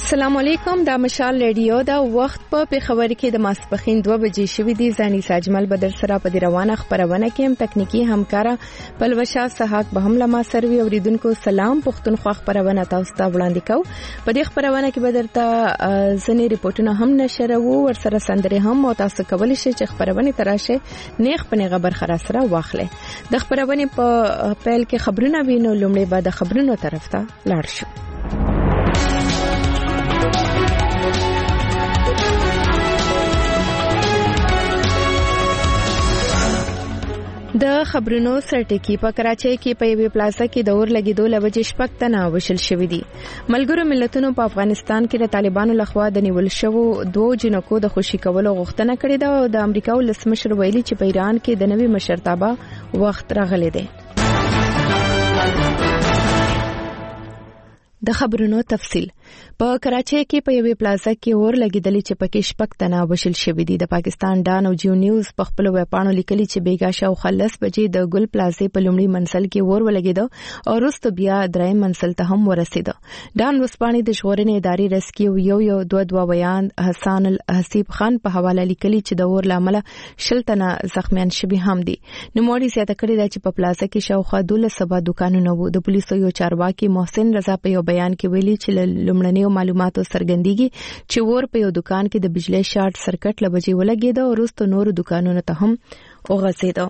السلام علیکم دا مشال ریډیو دا وخت په پیښور کې د ماسپخین 2 بجې شوې دي. زانی ساجمل بدر سره په دی روانه خبرونه کې هم تکنیکی همکارا پلوشا صحاک به هم لما سروي اوریدونکو سلام پښتونخوا خبرونه تاسو ته وړاندې کوو. په دې خبرونه کې بدرته ځنی ریپورتونه هم نشرو ور سره سندره هم او تاسو کولی شئ چې خبرونه تراشه نیغ په نیغه برخه سره واخلئ. د خبرونه په پیل کې خبرونه وینو لومړی بعد خبرونو طرف ته لاړ شو. د خبرونو سرټکی په کراچۍ کې په یوه پلازا کې د اور لګیدو لوجې شپږ تنه وشل شوې دي. ملګرو ملتونو په افغانستان کې د طالبانو لخوا د نیول شوو 2 جنکو د خوشي کولو غوښتنه کړې ده او د امریکا ولسمشر ویلي چې په ایران کې د نوي مشرتابه وخت راغلی دی. د خبرونو تفصیل په کراچۍ کې په یوه پلازا کې اور لګیدلې چې پکې شپږ تنه وشل شوې دي. د پاکستان ډان او جیو نیوز په خپل ویبپاڼو لیکلي چې بیګا شاو خلص بجې د ګل پلازې په لومړي منزل کې اور ولګیدو او وروسته بیا دریم منزل ته هم ورسېدو. ډان ورسپانې د ژغورنې ادارې رسکیو یو دوه بیان حسن الحسیب خان په حواله لیکلي چې د اور لامل شل تنه زخمیان شوي هم دي. نوموړي زیاته کړې ده چې په پلازا کې شاوخوا 12 سبا دکانونه وو. د پولیسو یو چارواکي محسن رضا په یو بیان کې ویلي چې لومړنیو معلوماتو څرګندېږي چې ور په یو دکان کې د بجلی شارټ سرکټ لبجې ولګېد او وروسته نور دکانونو ته هم وغځېد.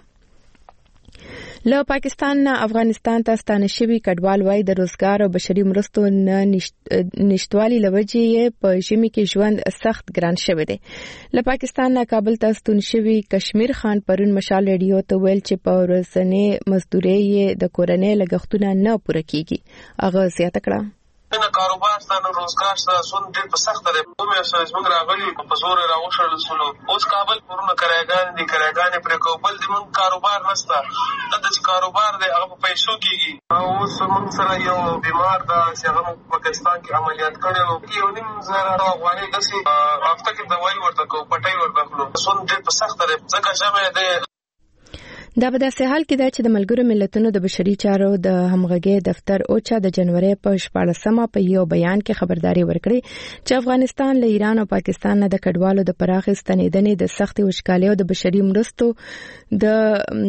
له پاکستان نه افغانستان ته ستانه شوي کډوال وای د روزګار او بشري مرستو نه نشټوالي لوجې په ژمي کې ژوند سخت ګران شوی دی. له پاکستان نه کابل ته ستون شوي کشمیر خان پرون مشال ریډیو ته ویل چې په ورځنی مزدوري د کورنۍ لګښتونه نه پوره کیږي. هغه زیاته کړه نه کاروبار ستاسو روزګار ستاسو ډېر په سخت دی. کومه اساس موږ راغلي په زور راوښل سولو اوس کابل پرونه کراګان پر کوبل د موږ کاروبار نشته. د کاروبار دی هغه په پیسو کېږي. اوس موږ سره یو بیمار دا چې هغه پاکستان کې عملیات کړو یو نیم زره افغاني دسي هفته کې دوايي ورته کو پټي ورته کړو. سون ډېر په سخت دی ځکه چې مې ده دا په داسې حال کې ده چې د ملګرو ملتونو د بشري چارو د همغږي دفتر اوچا د جنوري په 14مه په یو بیان کې خبرداري ورکړي چې افغانستان له ایران او پاکستان نه د کډوالو د پراخ ستنیدنې د سختي وشکالۍ او د بشري مرستو د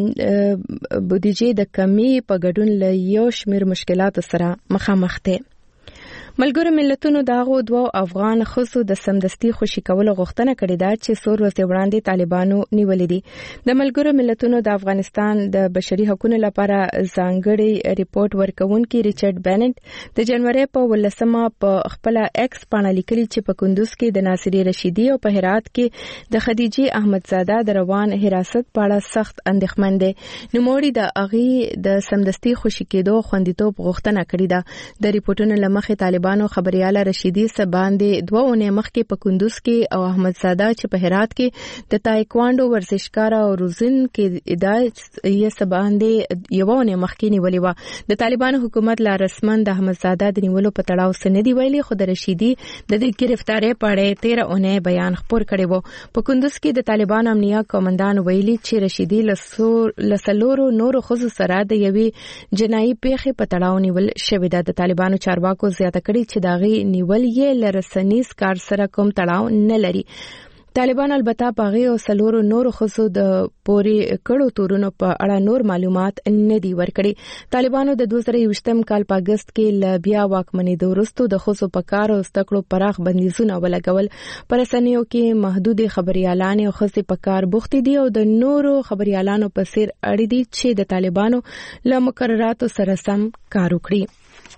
بودیجې د کمی په ګډون له یو شمېر مشکلاتو سره مخامخ دي. ملګرو ملتونو داغو 2 افغان خصو د سمدستي خوشي کولو غوښتنه کړې ده چې څور ورځې وړاندې طالبانو نیولې دي. د ملګرو ملتونو د افغانستان د بشري حقوقو لپاره ځانګړي ریپورت ورکونکي ریچارډ بینټ د جنوري په 18مه په خپل ایکس باندې لیکلي چې په کندوز کې د ناصری رشیدي او په هرات کې د خدیجه احمدزاده د روان حراست په اړه سخت اندېښمن دي. نوموړي د اغي د سمدستي خوشي کېدو خوندیتوب غوښتنه کړې ده. د ریپورتونو لمخې طالبانو خبرياله رشیدي سباندې 2 اونۍ مخکې په کندوز کې او احمدزاده چې په هرات کې د تایکوانډو ورزشکار او روزن کې یې سباندې یو اونۍ مخکې نیولې و. د طالبانو حکومت لا رسمن د احمدزاده د نیولو په تړاو سندې ویلي خو د رشیدي د گرفتاری په اړه 13 اونۍ بیان خپور کړی و. په کندوز کې د طالبان امنیه کمانډان ویلي چې رشیدي لسلورو نورو خصوص سره د یوې جنایي پیښې په تړاو نیول شوې ده. د طالبانو چارواکو زیاته چې داغي نیول یې لرسنیز کار سره کوم تړاو نه لري. طالبان البته باغي او سلورو نور خصو د پوري کړو تورونو په اړه نور معلومات نه دی ورکړي. طالبانو د 2020 کال په اگست کې بیا واکمنۍ د ورستو د خصو په کار او استکړو پراخ بندیزونه ولګول. پرسنیو کې محدود خبريالان او خصي په کار بوخت دي او د نورو خبريالانو په سیر اړې دي چې د طالبانو له مقرراتو سره سم کار وکړي.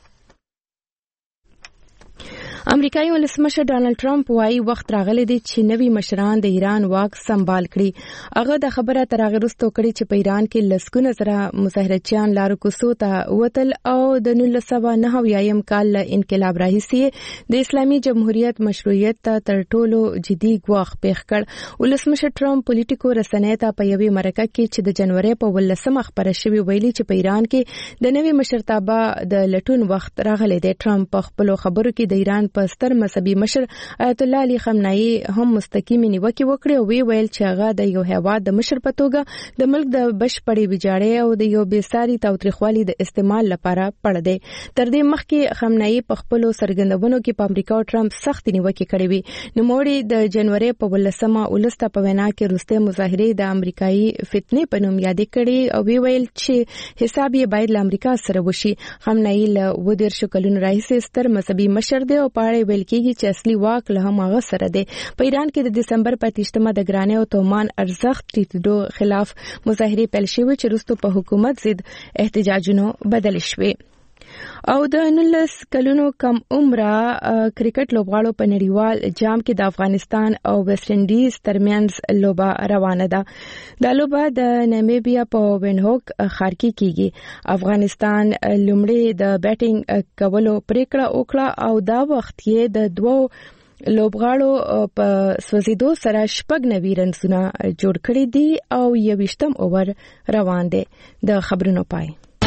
امریکایي ولسمشر ډانلډ ټرمپ وايي وخت راغلی دی چې نوي مشران د ایران واک سمبال کړي. هغه د خبره تر هغه وروسته کړي چې په ایران کې لسګونه زره مظاهرچیان لارو کوڅو ته وتل او د 1990 کال له انقلاب راهیسې د اسلامي جمهوریت مشروعیت ته تر ټولو جدي ګواښ پیښ کړ. ولسمشر ټرمپ پولیټیکو رسنۍ ته په یوې مرکه کې چې د جنوري په 18مه خبره شوې ویلي چې په ایران کې د نوي مشرتابه د لټون وخت راغلی دی. ټرمپ په خپل خبرو کې د ایران په ستر مذهبي مشر آیت الله علي خامنه‌ای هم مستقیمه نیوکه وکړه او ویل چې هغه د یو هیواد د مشر په توګه د ملک د بشپړې ویجاړۍ او د یو بېساري تاوتریخوالي د استعمال لپاره پړ دی. تر دې مخکې خامنه‌ای په خپل سرګندونو کې په امریکا او ټرمپ سخت نیوکه کړې وي. نوموړي د جنوري په 18مه ولسته په وینا کې وروستۍ مظاهرې د امریکایي فتنې په نوم یادې کړې او ویل چې حساب یې باید له امریکا سره وشي. خامنه‌ای له 20 کلونو راهیسې ستر مذهبي مشر دی او په اړه ویل کېږي چې اصلي واک له هغه سره دی. په ایران کې د دسمبر په 28مه د ګرانۍ او تومان ارزښت ټیټېدو خلاف مظاهرې پیل شوې چې وروسته په حکومت ضد احتجاجونو بدل شوې. او د 19 کلونو کم عمره کرکټ لوبغاړو په نړیوال جام کې د افغانستان او ویسټ انډیز ترمنځ لوبه روانه ده. دا لوبه د نامیبیا په وینهوک ښار کې کیږي. افغانستان لومړی د بیټینګ کولو پریکړه وکړه او دا وخت یې د دوو لوبغاړو په سوزیدو سره 90 رنونه جوړ کړي دي او 21م اوور روان دی. د خبرونو پای.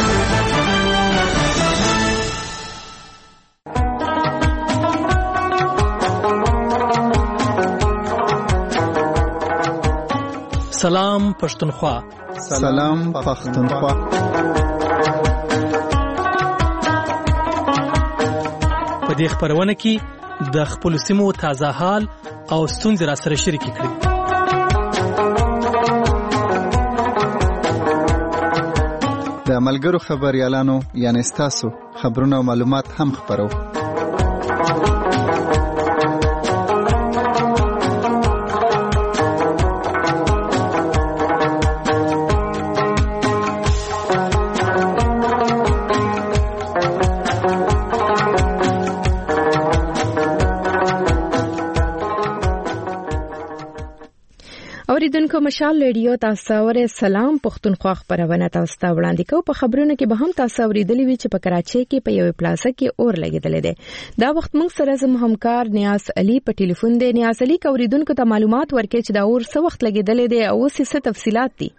سلام پښتونخوا. سلام پښتونخوا. په دې خبرونه کې د خپل سیمو تازه حال او ستونزې را سره شریک کړئ. د ملګرو خبريالانو یعنی تاسو خبرونه او معلومات هم خبرو. اوریدونکو مشال ریډیو تاسو ورې سلام پښتونخوا خبرونه تاسو ته وړاندې کوم. په خبرونو کې به هم تاسو اوریدلې وی چې په کراچۍ کې په یو پلازه کې اور لګیدل دي. دا وخت موږ سره زموږ همکار نیاز علي په ټلیفون دی. نیاز علي اوریدونکو ته معلومات ورکړي چې دا اور څه وخت لګیدل دي او څه تفصيلات دي.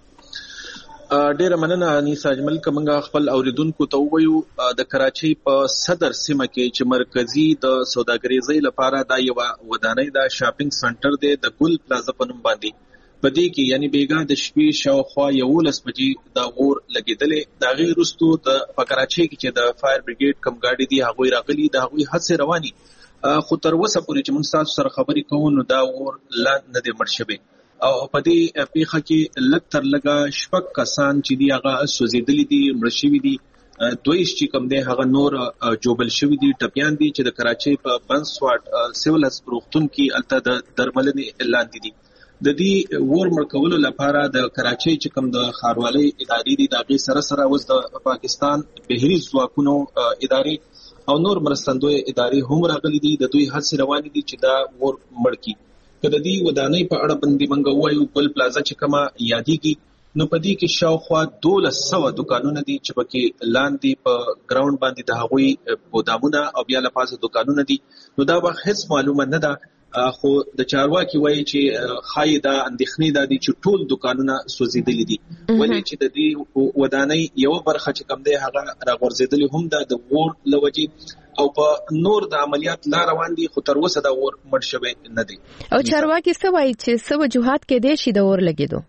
ډیره مننه انیس اجمل. کومه خپل اوریدونکو ته وایو د کراچۍ په صدر سیمه کې چې مرکزی د سوداګریزۍ لپاره دا یو ودانۍ د شاپینګ سنټر دی د ګل پلازا په نوم باندې. په دې کې یعنی بیګا د شپې شاوخوا 11 بجې دا اور لګیدلې. دا غیر وروسته د کراچۍ کې چې د فایر بریګیډ کم گاډي دی هغه راغلي د هغه حادثه رواني خو تر اوسه پورې چې موږ تاسو سره خبرې کوو نو دا اور لا نه دی مړ شوی. او په دې پیښه کې لږ تر لږه شپږ کسان چې دی هغه سوزیدلي دي مړ شوي دي. دویش چې کوم دی هغه نور جوبل شوي دي ټپيان دي چې د کراچۍ په بنسواټ سیول هسپتال کې الته د درملنې اعلان دي. د دې ور مرکولو لپاره د کراچۍ چې کوم د خاروالۍ ادارې دي دغه سره سره اوس د پاکستان بهري ځواکونو ادارې او نور مرستندوی ادارې هم راغلي دي. د دوی هڅې روانې دي چې دا ور مړ کړي. کله دی ودانۍ په اړه باندې منګو وایو ګل پلازا چې کما یادېږي نو په دې کې شاوخوا 1200 دکانونه دي چې پکې لاندې په ګراوند باندې د هغوی ګودامونه او بیا لپاسه دکانونه دي. نو دا به هیڅ معلومه نه ده خو د چارواکي وایي چې خایدا اندېښنې د دي چې ټول دکانونه سوزیدلي دي. ولې چې د دې ودانۍ یو برخه چې کم دی هغه راغورځېدلې هم د ور لوجې او په نور د عملیات لا روان دي خو تر اوسه دا اور مړ شوی نه دی. او چارواکي څه وایي چې څه وجوهات کې دي چې د اور لګیدو؟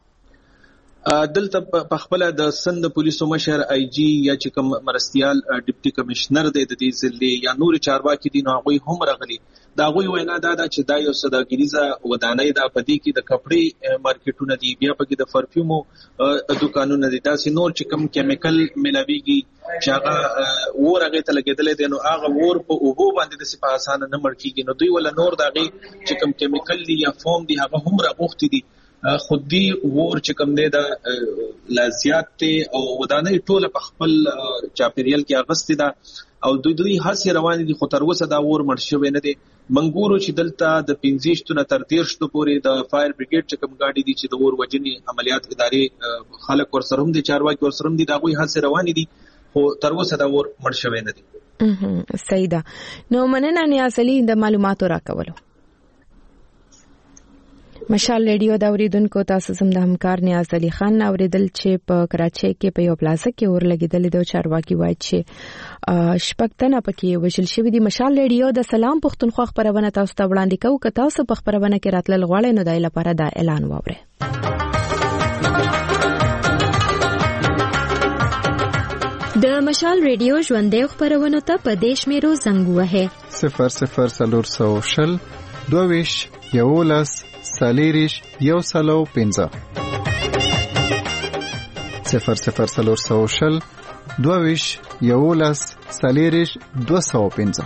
دلته په خپل د سند پولیسو مشر آی جی یا چې کوم مرستيال ډیپټي کمشنر دی د دې ضلع یا نور چارواکي دي نو هغه هم راغلي. دا غوي وینا دا چې دا یو سوداګریزه ودانۍ د پدې کې د کپړې مارکیټونه دي بیا پکې د پرفیومو دکانونه دي دا سي نور چې کوم کیمیکل ملاويږي چې هغه ورغه ته لګیدل دي نو هغه ور په اوبو باندې د سپه اسانه نه مړ کیږي. نو دوی ول نور دغه چې کوم کیمیکل دي یا فوم دي هغه هم راغوختي دي. خودي ور چې کوم دی د لازیات ته او ودانۍ ټوله په خپل چاپیریال کې اغستې ده او دوی هڅه روانې دي خو تر اوسه دا ور مړ شوی نه دی. منګورو چې دلته د 15 نه تر 13 پورې د فایر بریګیډ چې کوم گاډي دي چې د ور وجنې عملیات ادارې خلک ورسره هم دي چارواکي ورسره هم دي دا غوي هڅه روانې دي خو تر اوسه دا ور مړ شوی نه دی. صحیح ده. نو مننه نیاز علي د معلوماتو راکولو. مشال ریډیو دا اوریدونکو تاسو زم د همکار نیاز علي خان اوریدل چې په کراچۍ کې په یو پلازه کې ورلګیدل د چارواکي وایي چې شپږتنه پکې وشل شوې دي. مشال ریډیو د سلام پښتونخوا خبرونه تاسو ته وړاندې کوي. که تاسو په خبرونه کې راتلل غواړئ نو دای لپاره دا اعلان واورئ. د مشال ریډیو ژوندۍ خبرونه ته په دیش میرو زنګ وهه 00 22 11 سالیریش 105 00 22 11 سالیریش 205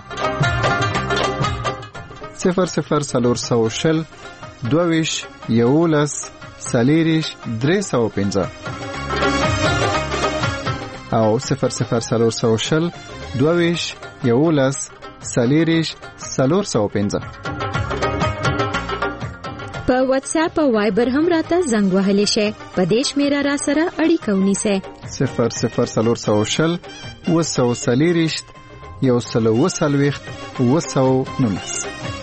00 22 11 سالیریش 305 او 00 22 11 سالیریش 405. په واتس اپ او وایبر هم راته زنګ وهلی شي. په دیش میرا را سره اړیکه ونیسه 00 وسو سالیریش 119.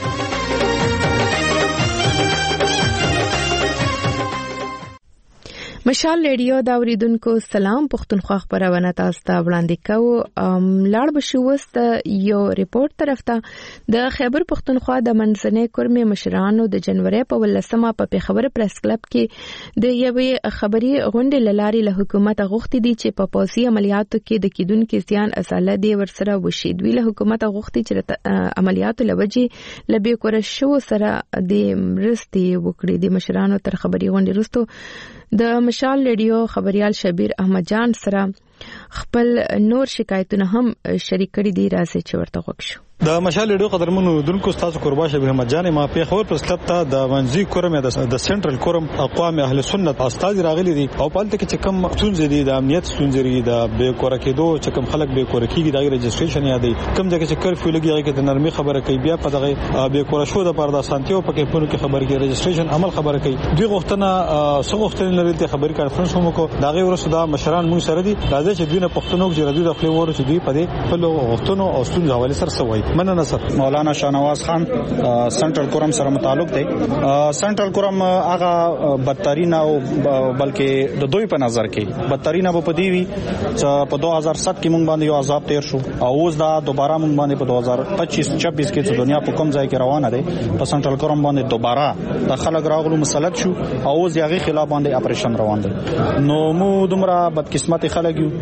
مشال ریډیو دا اوریدونکو سلام پښتونخوا خبرونه تاسو ته وړاندې کوو. لاړ بشو وست یو ریپورت طرف ته د خیبر پښتونخوا د منځنۍ کورمې مشرانو د جنوري په 18 په پیښور پریس کلب کې د یوې خبري غونډې لاري له حکومت غوښتي دي چې په پولیسي عملیاتو کې د کیدونکو زیان اصله دی ورسره وشي. دوی له حکومت غوښتي چې عملیاتو لوجې لبي کور شو سره د مرستي وکړي. د مشرانو تر خبري غونډې وروسته د مشال ریډیو خبريال شبیر احمد جان سره خپل نور شکایتونه هم شریک کړي دي. راځي چې ورته وښیو. د مشال ریډیو قدرمنو دونکو تاسو قربان شبیر احمد جان ما په خبر پر سلب ته د منځي کورم د سنټرل کورم اقوام اهل سنت استاد راغلي دي او په لته کې کم ستونزې دي د امنیت ستونزې دي د به کور کېدو چې کم خلک به کور کېږي د رجسټریشن یادي کم ځکه چې کرفیو لګي کې د نرمي خبره کوي بیا په دغه به کور شو د پردا سانتیو په کې کې خبر کې رجسټریشن عمل خبره کوي. دوی غوښتنه سو غوښتنه لري ته خبري کانفرنس هم کو دغه ورسره د مشران مون سره دي راځي چې دوی نه پښتنو کې جوړ د خپل ورته دوی په دې خپل غوښتنو او ستونزې حواله سره سوي. مننه سر مولانا شاهنواز خان سنټرل کورم سره متعلق دی. سنټرل کورم هغه بدترین او بلکې د دوی په نظر کې بدترین به پدی وی چې په 2007 کې مونږ باندې یو عذاب تیر شو او اوس دا دوباره مونږ باندې په 2025-26 کې چې دنیا په کوم ځای کې روانه ده په سنټرل کورم باندې دوباره د خلک راغلو مسلط شو او اوس یغه خلاف باندې اپریشن روان دی. نو مو دومره بدقسمت خلک یو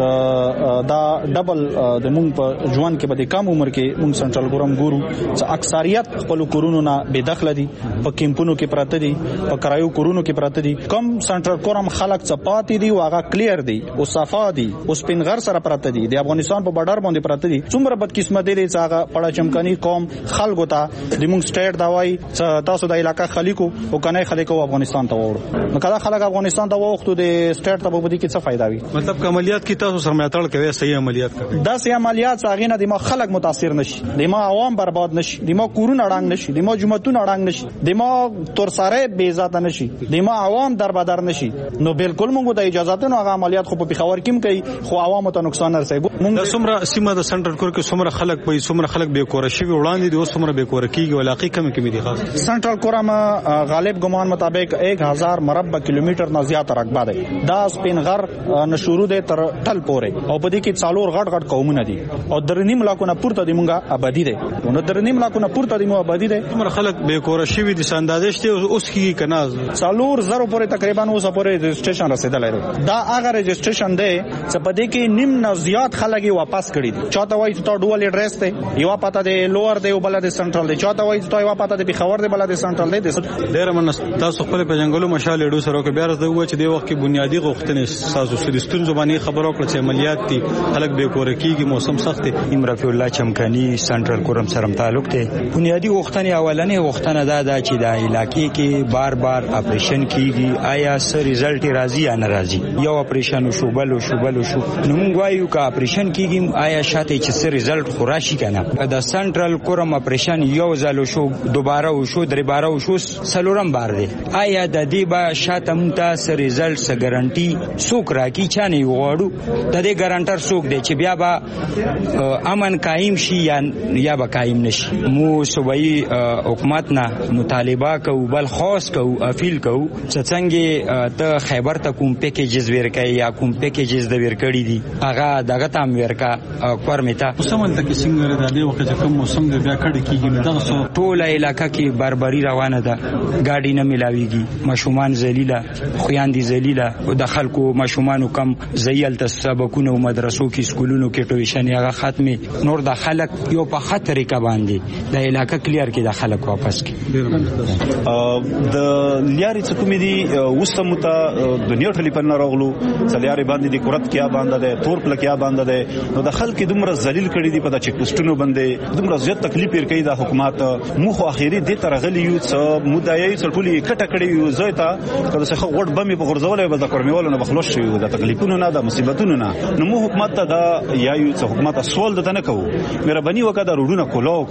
چې دا ډبل د مونږ په ژوند کې به د کم عمر کې مونږ سنټرل کورم ګورو چې اکثریت خپل کورونو نه بے دخل دي په کیمپونو کې پراته دي په کرایو کورونو کې پراته دي. کم سنټرل کورم خلک چپاتي دي واغه کلیر دي او صفا دي او سپینغر سره پراته دي د افغانستان په بارډر باندې پراته دي. څومره بدقسمت دي چې هغه پړه چمکاني قوم خلکو ته د مونږ سټیټ داوای چې تاسو د علاقې خلکو او کنه خلکو افغانستان ته وړو نو کله خلک افغانستان ته وښتو د سټیټ ته به دي کې څه فائدہ وي. مطلب عملیات کې تاسو سره ماتړ کوي صحیح عملیات کوي دا صحیح عملیات څنګه نه دي ما خلک متاثر نشي د ما عوام برباد نشي د ما کورونه اړنګ نشي د ما جمعتون اړنګ نشي د ما تورساره بے ذات نشي د ما عوام دربدر نشي. نو بالکل موږ د اجازهاتونو هغه عملیات خو په پیښور کې کوي خو عوامو ته نقصان رسېږي. موږ سمره سیمه د سنټرل کور کې سمره خلک په سمره خلک به کور شي وړاندې د سمره به کور کېږي ولاقي کم دي. خاص سنټرل کورم غالب ګمان مطابق 1000 مربع کیلومتر نه زیات رقبه ده. دا سپینغر نشورو ده تر ټل پورې او په دې کې څالور غټ قومونه دي او درنیم لاکونه پورته دی مونږه آبادی ده. نو درنیم لاکونه پورته دی مو آبادی ده. کوم خلک به کور شي دي اندازې شته اوس کې کناز څالور زرو پورې تقریبا اوس پورې رجسټریشن رسیدلای. دا هغه رجسټریشن ده چې په دې کې نیم نه زیات خلک واپس کړي دي. چاته وایي ته ډول اډرس ته یو پاته دی لوور دی او بل د سنټرل دی چاته وایي ته یو پاته دی پیښور دی بل د سنټرل دی. ډېر من تاسو خپل په جنگلو مشال اډو سره کې بیا راځي چې د وخت کې بنیادی غوښتنې تاسو سدستون زبانی خبرو کړ چې عملیات دي خلک به کور کېږي موسم سخت دی. امرفی الله چمکانی سنټرل کورم سره تعلق دی. بنیادی غوښتنې اولنې غوښتنه دا چې د علاقې کې بار بار اپریشن کیږي آیا څه ریزلټ راځي یا نه راځي. یو اپریشن شو بل شو نو موږ وایو که اپریشن کیږي آیا شاته چې څه ریزلټ خوراشي کنه. د سنټرل کورم اپریشن یو ځل شو دوباره وشو درې بار وشو سلورم بار دی. آیا د دې با شاته مونږ ته څه ریزلټ څه ګارانټي څوک راکې چانه غواړو د دې ګارانټر څوک دی چې بیا با امن قائم شي یا به قایم نشي. مو صوبایي حکومت نه مطالبه کوو بل خاص کوو اپیل کوو چې څنګه ته خیبر ته کوم پیکیجز ورکړي یا کوم پیکیجز د ورکړي دي هغه دغه تام ورکا کورمتا سمول ته څنګه د دې وخت کوم موسم د بیا کډ کیږي دغه ټول علاقہ کې بربري روانه ده ګاډي نه ملاويږي مشومان ذلیله خوياندې ذلیله د خلکو مشومان کم زیل ته سبقونه او مدرسو کې سکولونو کې ټویشن هغه ختمي نور د خلک یو په خطر کې باندې د علاقہ کلیر کې د خلک واپس کی د لیاري څه کوم دي وستمته د نیوټرلی په ناروغلو څلیاري باندې د کورت کیا باندې ده تور پل کیا باندې ده نو د خلک دومره ذلیل کړي دي په د چک پوسټونو باندې دومره زیات تکلیف ور کوي د حکومت مخ اخیری د ترغلی یو څه مدایي ټولي کټه کړي یو زویتا کله څه غوړ بمې په غرزولې به د کورمیولو نه بخلوش شي د تکلیفونو نه د مصیبتونو نه نو مو حکومت ته دا یا یو څه حکومت سوال ده نه کوو مهرباني وکړه د روډونو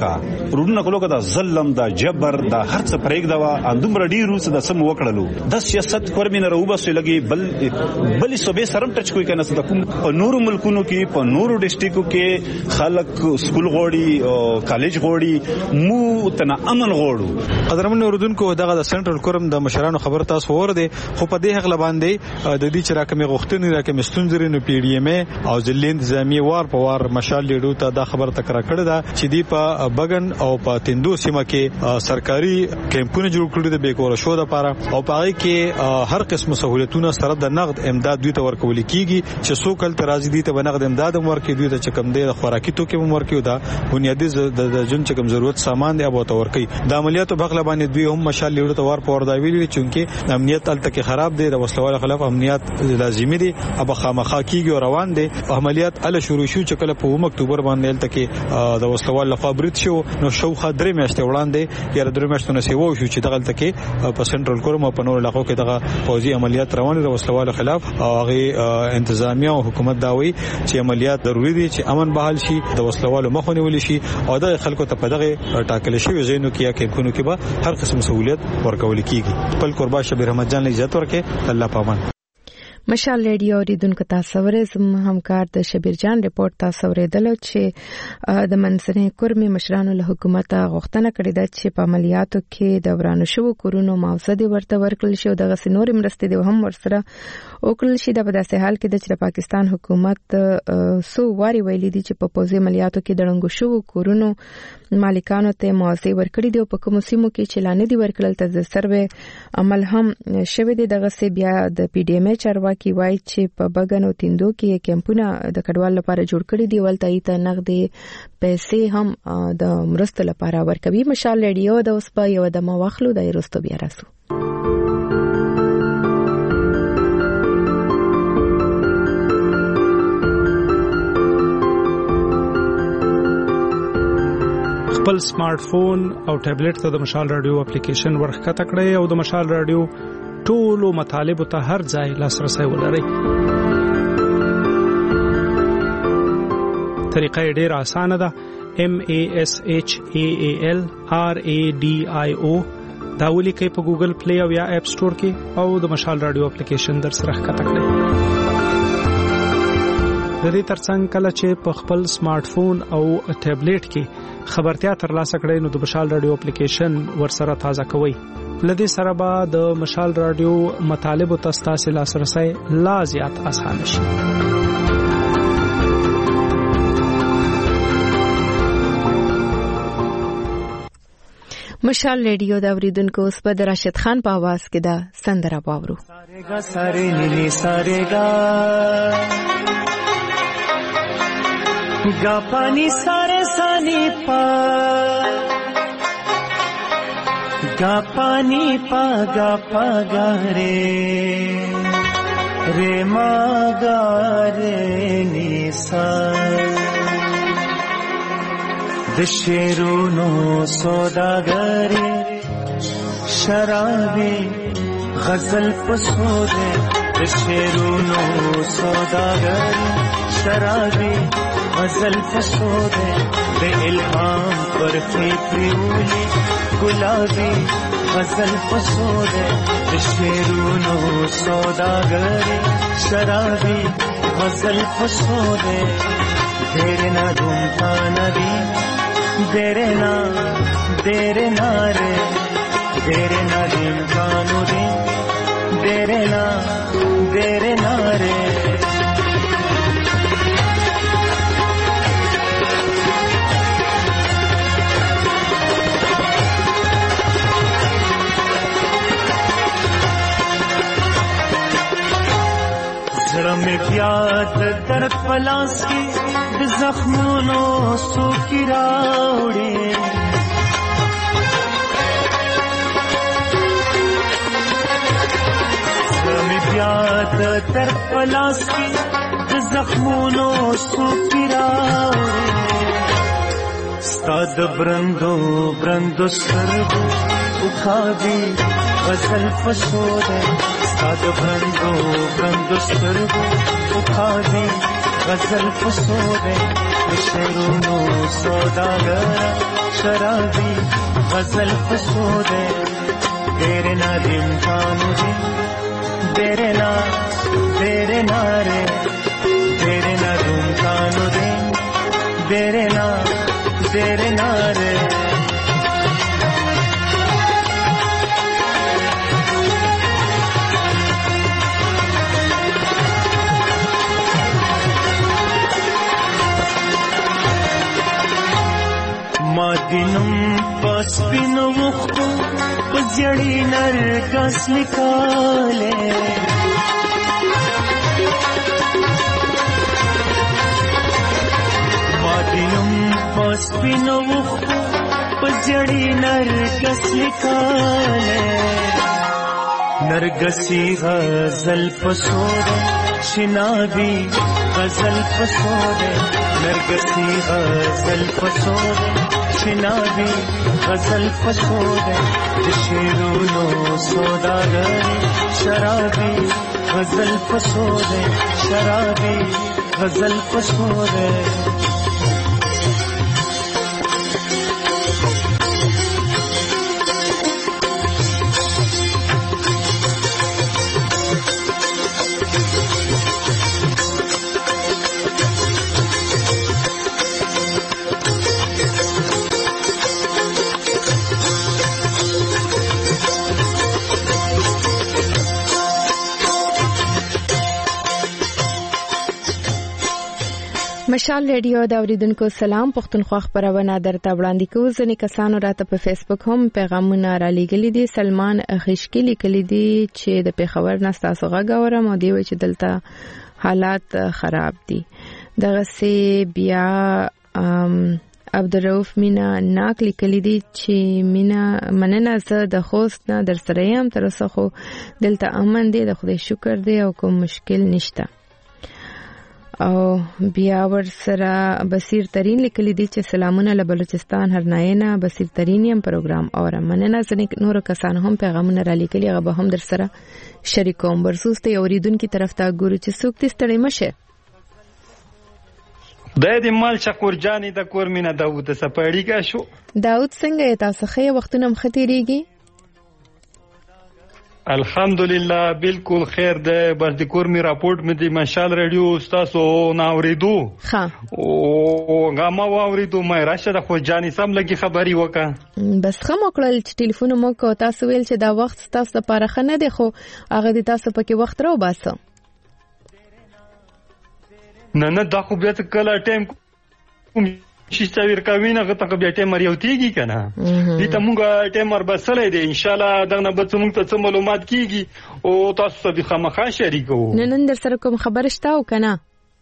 کولو کا د ظلم د جبر د هر څه پرېګ دوا اندومره ډیرو څه د سم وکړلو د سیاست کورمینه روبسه لګي بل صوبې سرم ټچ کوي کنه د کوم په نورو ملکونو کې په نورو ډیسټریکو کې خلک سکول غوړي او کالج غوړي مو تنه امن غوړو قدرمن اوردونکو دغه د سنټرل کورم د مشرانو خبر تاسو ورده خو په دې حق باندې د دې چې راکمه غوښتنې راکمه ستونزې نو پی ډی ام او ځلې انتظامی وار په وار مشال لیډو ته دا خبر تکرار کړی دا چې دی په بغن او په تندو سیمه کې سرکاري کیمپونه جوړ کړي د بیکور شو د لپاره او پای کې هر قسم سہولتونه سره د نقد امداد دوی ته ورکول کیږي چې څوک تل راځي دي ته نقد امداد ورکړي دوی ته چکم دی د خوراکي توکي ورکړي دا بنیادی د جن چکم ضرورت سامان دی ابو ته ورکړي د عملیاتو بغله باندې دوی هم مشال لیډو ته ور پور دا ویلي چې امنیت تل تک خراب دی د وسلوال خلاف امنیت لازمي دي اب خامخا کیږي روان دي عملیات ال شروع شو چې کله په اکتوبر باندې تل د وسلوال لخوا برید شو نو شوخه درې میاشتې وړاندې یا درې میاشتونه سیوو شو چې دغه تل په سنټرل کورم په نور علاقو کې دغه فوجي عملیات روان دي وسلوال خلاف او هغه انتظامیه او حکومت داوي چې عملیات ضروری دي چې امن بحال شي د وسلوال مخونی ولې شي او د خلکو ته په دغه ټاکل شوی زینو کې کې کونو کې به هر قسم سہولت ورکول کیږي خپل قربا شبیر احمد جان له عزت ورکه الله پامان مشال ریډیو اوریدونکو تاسو ورزم همکار د شبیر جان ریپورت تاسو ورېدل چې د منځنۍ کورمي مشرانو له حکومت غوښتنه کړې ده چې په عملیاتو کې د ورانو شو کورونو معاوضه دی ورته ورکړل شي او دغه سينور مرستې دی هم ورسره وکړل شي د بداسه حال کې د پاکستان حکومت سو واري ویلي دي چې په پوزي عملیاتو کې د رنګو شو کورونو مالکانو ته معاوضه ورکړي دي او په کوم سیمو کې چلانه دي ورکړل ته سروې عمل هم شوه دي دغه سی بیا د پی ډی ام چاروا کی وای چې په بغن او تیندو کې کیمپونه د کډوال لپاره جوړ کړي دي ولته ایت نقدې پیسې هم د مرستو لپاره ورکوي مشال ریډیو د اوس په یو د مواخلو د ایرستو بیا راسو خپل سمارټ فون او ټابلیټ ته د مشال رادیو اپلیکیشن ورخکته کړئ او د مشال رادیو ټولو مطالب ته هر ځای لاسرسي ولرئ. طریقه ډېر اسانه ده. MASHAALRADIO دا ولیکئ په ګوګل پلی او یا اپ سٹور کې او د مشال رادیو اپلیکیشن در سره ښکته کړئ. د دې ترڅنګ کله چې په خپل سمارټ فون او ټابلیټ کې خبرتیا ترلاسه کړئ نو د مشال رادیو اپلیکیشن ورسره تازه کوئ. لدې سره به د مشال رادیو مطالب او تاسو لاسرسي لا زیات آسان شي. مشال ریډیو دا اوریدونکو اوس په راشد خان په आवाज کې دا سندره باورو. سارهګا سارے نیلی سارهګا گا پانی سارے سانی پا گا پانی پا گا پا گا رے ما گا رے نی سا د شیرونو سوداګری شرابي غزل پسوده د شیرونو سوداګری شرابي غزل پسوده د الهام پر فکرولي ګلابي غزل پسوده د شیرونو سوداګری شرابي غزل پسوده ډېر نه دومتا ندی देरे ना रे देरे ना दिन कानू दिन देरे ना रे जरा में प्याद दर्द पलास की जख्मों सो की रावड़ी जरा में प्याद दर्द पलास की जख्मों सो की रावड़ी स्ताद ब्रंदो सर्वो उखादी गजल पसोदे स्ताद ब्रंदो सर्वो उखादी गजल पसोदे शेरों सौदागर शराबी गजल पसोदे तेरे ना दिन कानू दिन तेरे ना रे तेरे ना दिन कानू दिन तेरे ना रे मादिनुम पस्पिनो मुख्तो पजड़ी नरगस निकाले मादिनुम पस्पिनो मुख्तो पजड़ी नरगस निकाले नरगसी गजल पसोदे शिनाबी गजल पसोदे नरगसी गजल पसोदे शिनाबी गजल पसोदे शेरों सौदागर शराबी गजल पसोदे शराबी गजल पसोदे مشال ریډیو د اوریدونکو سلام پښتونخوا خبرونه درته وړاندې کوو. ځینې کسانو راته په فیسبوک هم پیغامونه را لېږلي دي. سلمان خشکی لیکلي دي چې د پیښور نه ستاسو غږ اورم او دی وایي چې دلته حالات خراب دي. دغسې بیا عبدالرؤف مینا ناک لیکلي دي چې مینا مننه زه د خوست نه در سره یم تر اوسه خو دلته امن دی د خدای شکر دی او کوم مشکل نشته. او بیا ور سره بصیر ترین لیکلی دي چې سلامونه له بلوچستان هرناینه بصیر ترین یم پروګرام اورم مننه. ځنې نور کسان هم پیغامونه را لیکلي هغه به هم در سره شریکوم. برسوسته اوریدونکو طرف ته ګورو چې څوک دې ستړي مشه. د دې مال شکور جانې د کور مینه داوود سپاړی کا شو. داوود څنګه تاسو خې وختونه مختيريږي؟ الحمدلله بالکل خیر ده. بس د کور می راپورټ مې د مشال ریډیو تاسو ناوریدو ها او غما واوریدو مې راشه د خو جانې سم لګي خبري وکا. بس خمو کړل چې ټلیفون مو کو تاسو ویل چې دا وخت تاسو لپاره خنه دی خو هغه د تاسو پکې وخت راو باسه. نه دا خو بیا کله ټایم کوم شي څویر کوینه غته بیا ټایم مریوتیږي کنه. دې ته موږ ټایم ور بسلې دي ان شاء الله دغه به موږ ته معلومات کیږي او تاسو ته خامخا شریکو. نن در سره کوم خبر شته او کنه؟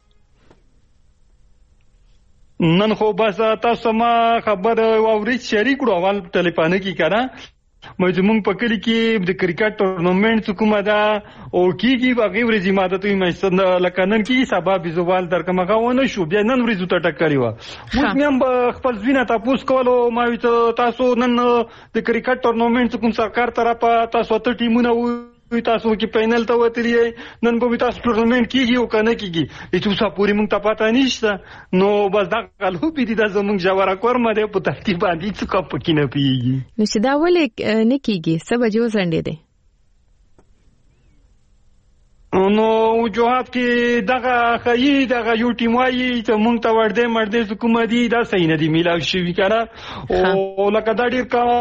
نن خو بس تاسو ما خبر واورید شریکو اول ټلیفون کې کنه. مې زمونږ په کلی کې د کرکټ ټورنمنټ کومه ده او کیږي باغې ورځې ماده ته مې لکه نن کې سبب زوال درکمه غوونه شو بیا نن ورځو ته ټکرې و. اوس مې خپل ځینه تاسو کولو ما تاسو نن د کرکټ ټورنمنټ کوم سرکار طرفه تاسو ته ټیمونه وي تاسو کې پینل ته وتلی نن به تاسو ټورنمنټ کیږي او کنه کیږي هیڅ څه پوری مونږ ته پاتہ نشته. نو بس دا غلو پی دي د زمونږ جوړه کورمه ده په ترتیب باندې څه کوم پکې نه پیږي. نو شدا ولې نه کیږي سبا جو زنده ده نو وجوهات کې دغه خی دغه یو ټیم وایي چې مونږ ته ورده حکومت دی دا صحیح نه دی میلاو شوی کنه او لکه دا ډیر کا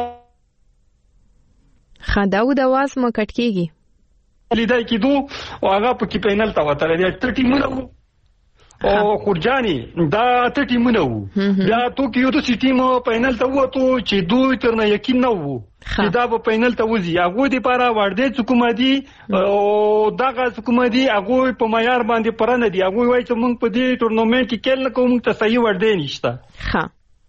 خداود आवाज مو کټ کیږي لیدای کیدو او هغه په کې پینل تا وته دی ټر ټیمونه او خورجانی دا ته ټیمونه وو بیا تو کیو ته ټیم پینل ته وته چې دوی ترنه یقین نه وو چې دا په پینل ته وځي هغه د پاره ورده حکومتي او دغه حکومتي هغه په معیار باندې پرانه دي هغه وایي چې موږ په دې ټورنمنت کې کله کوم ته صحیح ورده نشته ها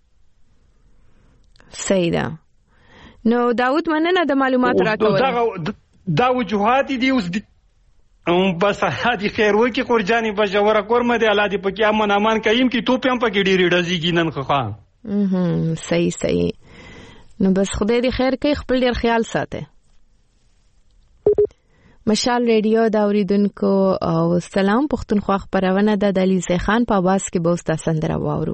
صحیح ده نو داود مننه د معلومات راکول دا وجوهات دي اوس بس هادي خیر وکي خورجاني بجوره کورمه دی الله دې پکې امن امان قایم کی تو پم پکې ډیری ډزيږي نن خو صحیح نو بس خدای دې خیر کوي خپل ډیر خیال ساته مشال ریډیو دا اوریدونکو او سلام پښتونخوا خبرونه د علیزی خان په आवाज کې به تاسو سندره واورو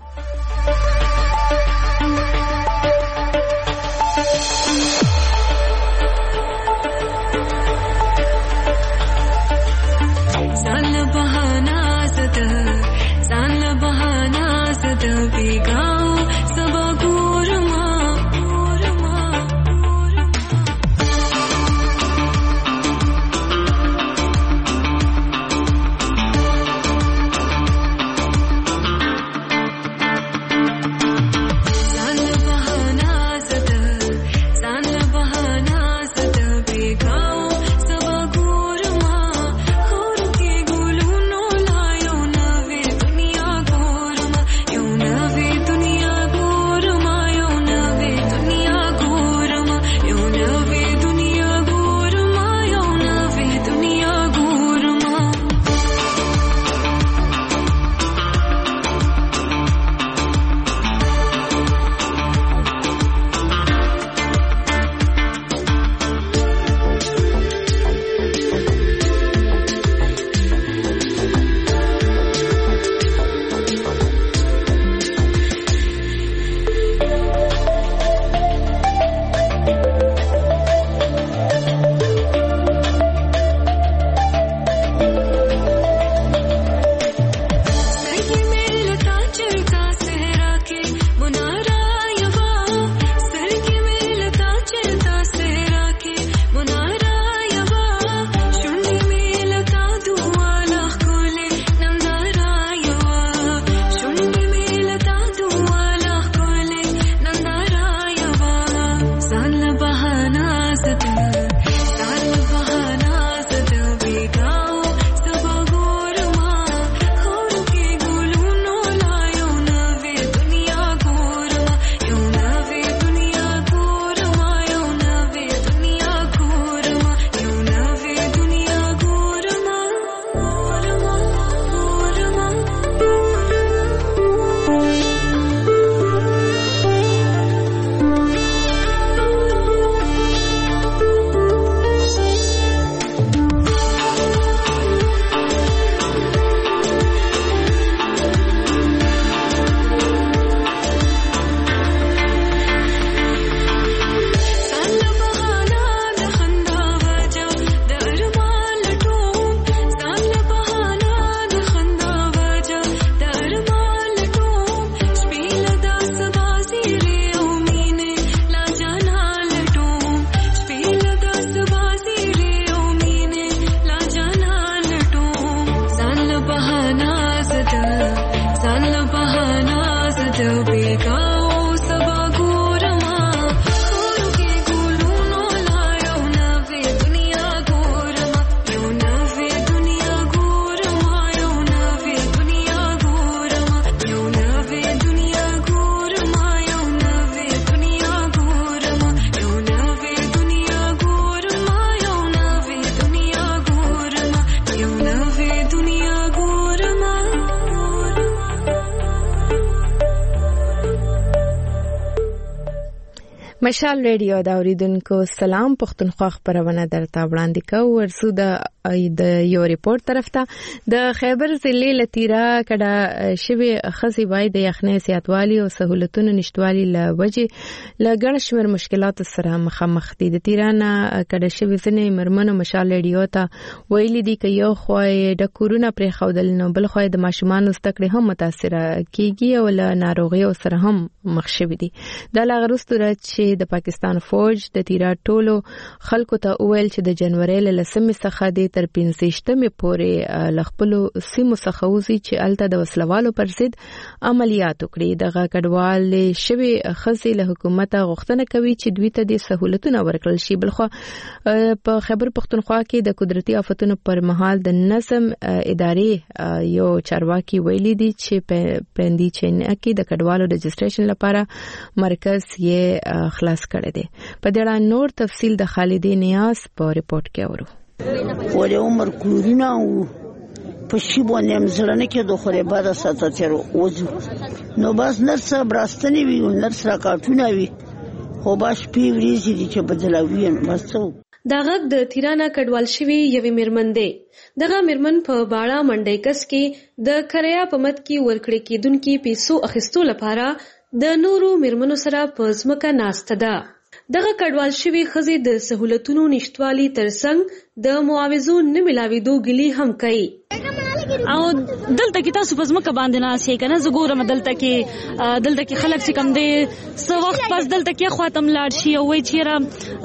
مشال ریډیو دا اوریدونکو سلام پښتونخوا خبرونه درته وړاندې کوو ورسو د د یو ریپورت طرف ته د خیبر ضلع لتیرا کډه شوی خزي وای د یخنۍ سیاتوالي او سہولتونو نشټوالي لوجه لګڼ شمیر مشکلات سره مخامخ دي. د تیرانه کډه شوی ځنې مرمنو مشال ریډیو ته ویلي دي چې یو خوای د کورونا پر خودل نو بل خوای د ماشومان زدکړې هم متاثر کیږي او له ناروغي سره هم مخ شوی دي. د لغرستو چې د پاکستان فوج د تیرا ټولو خلکو ته ویل چې د جنوري له لسمې څخه د تر 15مې پورې لخپلو سیمو څخه وزي چې الته د وسلوالو پر ضد عملیات وکړي. دغه کډوال شوی خزي له حکومت غوښتنه کوي چې دوی ته د سہولتونو ورکړل شي. بلخو په خیبر پختونخوا کې د قدرتي آفتونو پر مهال د نظم ادارې یو چارواکي ویلي دي چې پندي چین کې د کډوالو رجسټریشن لپاره مرکز یې خلاص کړی دی. په دې اړه نور تفصیل د خالدی نیاز په ریپورت کې اورو. ولې عمر کورونا او په شی باندې مزرنه کې د خوري بعد ساتاترو وځو نو بس نرس براستنی وی او نرس راکاټونه وی خو باش پی وریزي دي چې بدلوي مسو. دا غږ د تیرانه کډوال شوی یوې میرمن دی. دغه میرمن په باړه منډي کس کې د کریا په مت کې ورکړې کېدونکو پیسو اخیستو لپاره د نورو میرمنو سره په ځمکه ناسته ده. دغه کډوال شوی خزي د سہولتونو نشټوالي ترڅنګ د معاوضو نه ملاويدو ګلي هم کوي. او دلته کې تاسو په ځمکه باندې ناسې کنه زګورم دلته کې خلک چې کم دي سو وخت پس دلته کې خاتم لاړ شي او وای چیرې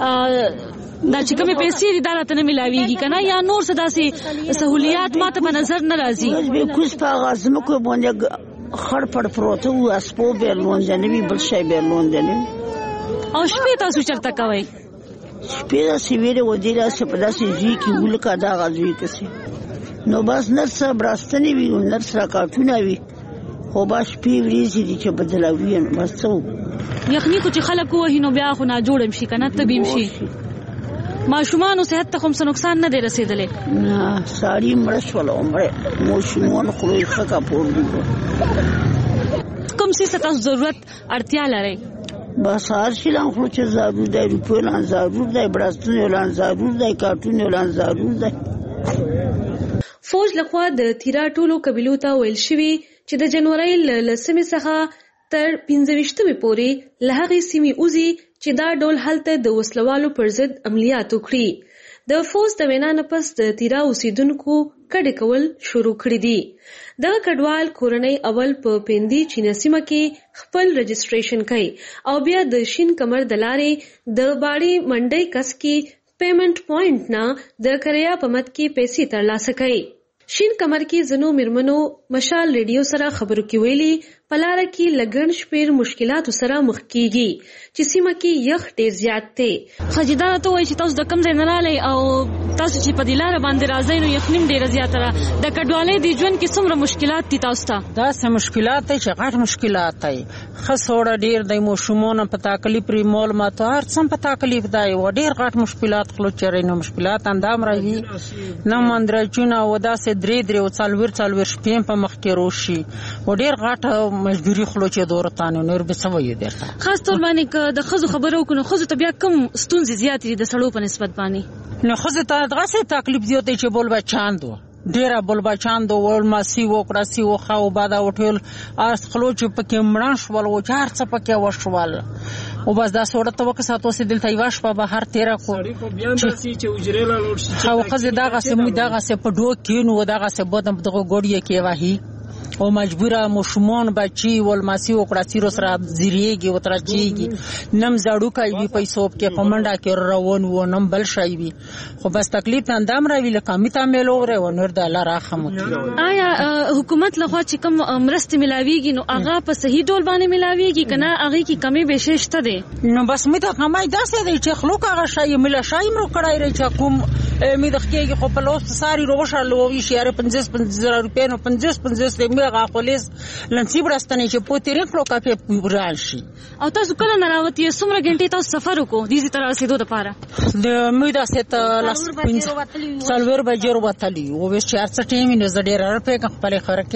دا چې کومه پیسې دي دالته نه ملاويږي کنه یا نور څه داسې سہولیات ماته په نظر نه راځي. به کوس په غزمکو باندې خړ پړ پروت او اسپو بیرلون جنوي بل شي بیرلون جنوي او شپې تاسو چرته کوي؟ شپې دا سیویره ودیرا سپداسي جی کی ولکا دا غزوی کسي نو بس نرس براستنی وی او نرس راکاټونه وی خو باش پی وریزي دي چې بدلوي بس څو یخنی کو چې خلکو وهینو بیا خو نه جوړم شي کنه تبیم شي. ماشومان صحت ته هم څه نقصان نه دی رسیدلې؟ نه ساری مړ شول عمره ماشومان خو یې خکا پور دي. کوم څه تاسو ضرورت اړتیا لرئ؟ بس هر شي لان خو چې ضرور دی روپیو لان ضرور دی براستنی لان ضرور دی کارتون لان ضرور دی. فوج لخوا د تیرا ټولو قبیلو ته ویل شوی چې د جنوري لسمې څخه تر 15مې پورې له هغې سیمې وځي چې دا ډول هلته د وسلوالو پر ضد عملیات وکړي. د فوج د وینا نه پس د تیرا اوسیدونکو کډې کول شروع کړي دي. دغه کډوال کورنۍ اول په پندي چینه سیمه کې خپل رجسټریشن کوي او بیا د شین کمر د لارې د باړې منډي کس کې پیمنٹ پوینټ نه د کریا په مت کې پیسې ترلاسه کوي. شین کمر کې زنو میرمنو مشال ریډیو سره خبرو کې ویلي پلاره کې لګن شپیر مشکلات سره مخ کیږي چې سیمه کې یخ ډیر زیات دی. خجیدانه ته وایي چې تاسو د کم ځای نه رالئ او تاسو چې په دې لاره باندې راځئ نو یخنیم ډیره زیاته ده. د کډوالۍ د ژوند کې څومره مشکلات دي تاسو ته؟ داسې مشکلات دی چې غټ مشکلات دی. ښه سوړه ډیر دی ماشومانو په تکلیف پرې مول ماته هر څه په تکلیف دی و ډیر غټ مشکلات خلو چرې نو مشکلات اندام راځي نه مندرچونه و داسې درې او څلور شپې په مخ کې روشي و ډیر غټ مجبوري خلو چې دورتانه نور به سوي درته خاص تور باندې د خزو خبرو کو نو خزو ته بیا کم ستونزې زیات دي د سړو په نسبت باندې نو خزو ته دغه تکلیف دی چې بول بچاندو ډیره بول بچاندو ول ماسی وکړه سی وخه او بعد وټول اس خلو چې پکې مړان شول او چار څه پکې وشول او بس دا سوړه ته وکړه ساتو سي دلته یواش په بهر تیرا کو چې وجري لا لور شي خو خزه دغه سمو دغه سه په ډو کې نو دغه سه بدم دغه ګوډیه کې وایي او مجبوره مشمون بچي ول ماسی وکړه سیرو سره زیریږي او ترچیږي نم زړو کوي پیسو کې پمنډا کې روان و نم بل شي وي خو بس تکلیف اندام راوي لکه میته ملوره و نور د الله راخم. آیا حکومت لخوا چې کوم مرسته ملاويږي نو هغه په صحیح ډول باندې ملاويږي کنه هغه کې کمی بشش ته دي؟ نو بس میته کمای داسې دی چې خلک هغه شي مل شي مرو کړای ری چې کوم میده کې خو په لوست ساري روشه لوي شي 50 روپیا نو 50 دی هغه پولیس لنسیب راستنی چې پوتې رکړو کافي راشي. او تاسو کله نه راوتی سمره غنټه تاسو سفر وکړو د دې تر رسیدو لپاره د میدا ست لاس 5 سالور بجې وروتلی او وس 4 ټیم نه زډیر راپې خپل خرکه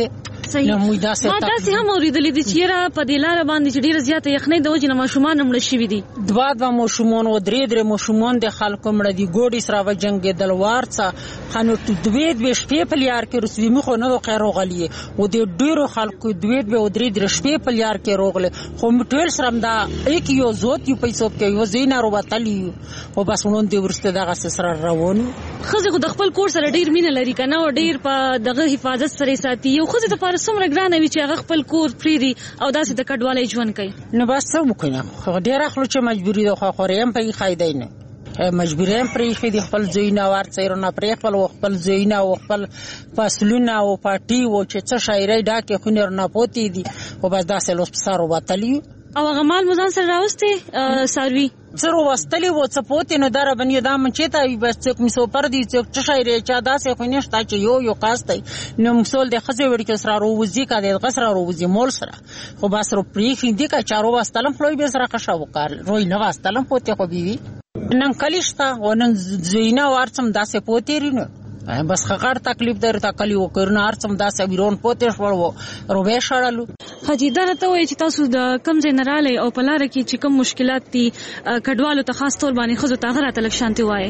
نو موږ داسې هم اوریدلې دي چې را په دې لار باندې چې ډیره زیاته یخنۍ د وجې نه ماشومان مړه شوي دي. دوه ماشومان و درې ماشومان د خلکو مړه دي. ګوډي سره وجنګېدل وارڅه خنو دوه شپې په لیار کې رسوي مخ نه خیر غلي او د ډیرو خلکو دوه او درې شپې په لیار کې روغله خو ټول سره دا یک یو زوت یو پیسو کې یو زینا روباتلی او بس مونږ د ورسته دغه سره روانو. خزه خو د خپل کور سره ډیر مینه لري کنه او ډیر په دغه حفاظت سره ساتي. یو خزه ته پر څومره ګرانه وي چې هغه خپل کور پریری او داسې د کډوالۍ ژوند کوي. نو بس څه وکړو خو ډیر اخلو چې مجبوری ده خو خوریم په خایده نه مجبوریم پرې خې د خپل زوینه ورڅېرونه پرې خپل زوینه او خپل فاصلونه او پارټي او چې څه شاعري ډاکه خو نه پوتې دي او بس داسې لوس سارو وتلی او هغه مال مزان سره راوستي ساروي سره وستلی و څه پوتې نو دره بنې دا منچته بس څوک می سو پر دي څوک څه شاعري چا داسې خو نشته چې یو قاستي نو مسول د خزه وړ کې سره روزي کا د غسر روزي مول سره خو بس رو پرې خې دي کا چارو واستلم خلوی به سره قشا وکړ روي نه واستلم پوتې خو بيوي نن کلیشتا ونن زوینه ورڅم داسې پوتېرینو بس خغړ تکلیف در تکلی وکړنه ارڅم داسې بیرون پوتې شوړو روبه شړلو. حاجی دا ته وایي چې تاسو د کم ځای نه رالی او په لاره کې چې کم مشکلات دي کډوالو ته خاص طور باندې ښځو ته هغه راته لږ شانتي وایي.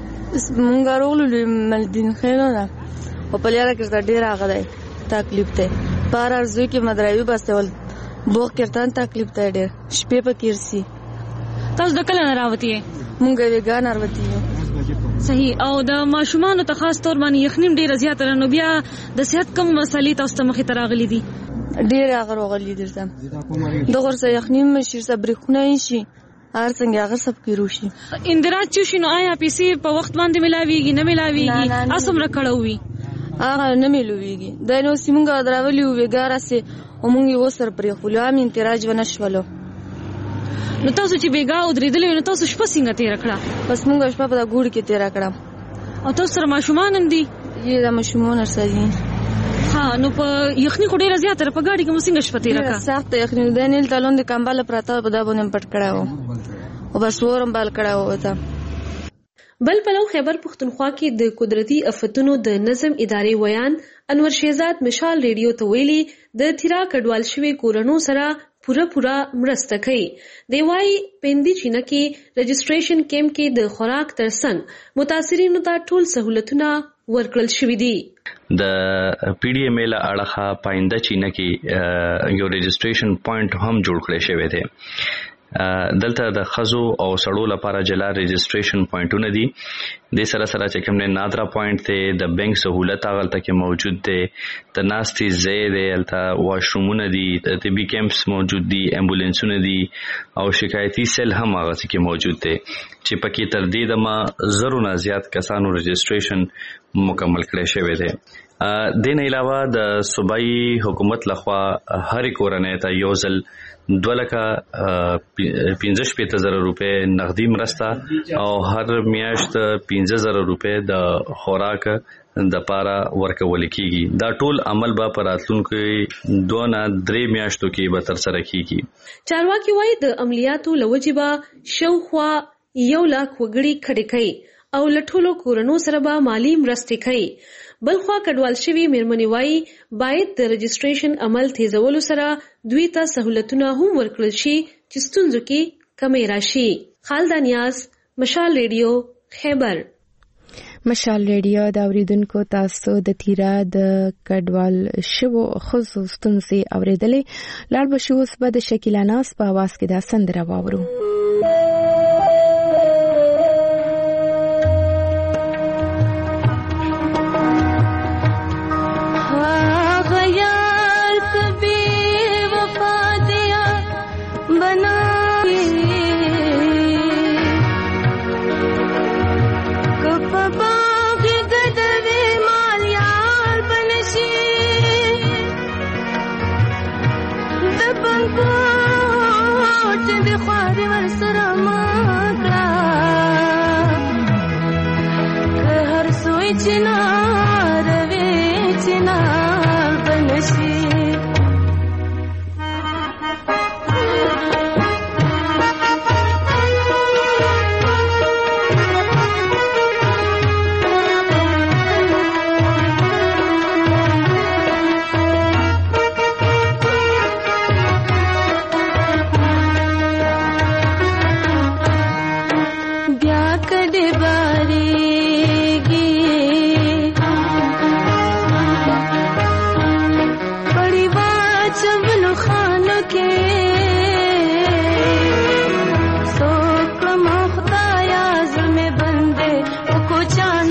مونږ راغلو ملدین خیلو نه او په لاره کې ډېر هغه دی تکلیف دی بار ارزوی کې مدراوي بسول بوغ کېرتان تکلیف دی ډېر شپې په کیرسي. تاسو د کله نه راوتی مونږ ویګان راوتی یو صحیح او د ماشومان ته خاص طور باندې یخنیم ډیره زیاته نو بیا د صحت کم مسلې تاسو ته مخې ته راغلي دي ډیر هغه راغلي دي د غرسه یخنیم شي صبر خونه شي هر څنګه هغه سب کې روشي اندراج چې شنو آیا پیسې په وخت باندې ملاويږي نه ملاويږي اسمره کړوي هغه نه ملويږي د نو سیمونګه دراولي وګاره سي او مونږ یې وسر پرې خو لام انتراج ونشولو. نو تاسو چې بیګا او درېدلې نو تاسو شپه څنګه تیر کړه؟ بس مونږ شپه په ګوډ کې تیر کړه. او تاسو سره ماشومان هم دي؟ یې د ماشومان سره دي. ها نو په یخني خو ډیره زیاته په ګاډي کې مو څنګه شپه تیر کړه؟ سخت یخني د نیل تلون د کمبل پراته په دا باندې پټ کړه او بس ورم بال کړه وته. بل پلو خیبر پختونخوا کې د قدرتي آفتونو د نظم ادارې ویان انور شهزاد مشال ریډیو ته ویلي د تیرا کډوال شوی کورونو سره پورا مرسته کوي. دی وايي پندي چینه کې رجسټریشن کیمپ کې د خوراک ترڅنګ متاثرینو ته ټول سہولتونه ورکړل شوې دي. د پی ډی ایم ال اړه پاینده چینه کې یو رجسټریشن پوینټ هم جوړ کړی شوی دی. دلته د خزو او سړو لپاره جلا رجسټریشن پوینټونه دي. د سره چې کوم نه نادرا پوینټ ته د بانک سہولت هغه کې موجود دي. د ناستي زید الته واشرومونه دي، د طبي کیمپس موجود دي، امبولانسونه دي او شکایتي سیل هم هغه کې موجود دي چې پکې تر دې د زرو نه زیات کسانو رجسټریشن مکمل کړی شوی دی. دین علاوه د صوبایي حکومت لخوا هر کورنۍ ته یو ځل 2,65,000 روپے نقدي مرسته او هر میاشت 15,000 روپے د خوراک د پاره ورکول کیږي. دا ټول عمل به پراتلونکو 2-3 میاشتو کې به تر سره کیږي. چارواکي وایي د عملیاتو لوجبه شوخوا 1 لک وګړي کډې کوي او لټولو کورونو سره به مالی مرستې کوي. بلخوا کډوال شوی میرمنې وایي باید د رجسټریشن عمل تیزولو سره دوی ته سہولتونه هم ورکړل شي چې ستونزو کې کمی راشي. خالده نیاز، مشال ریډیو، خیبر. مشال ریډیو د اوریدونکو تاسو د تیرا د کډوال شوو خصوص ستونزې اوریدلې. لاړ به شو اوس به د شکیلا ناز په आवाज کې دا سندره واورو.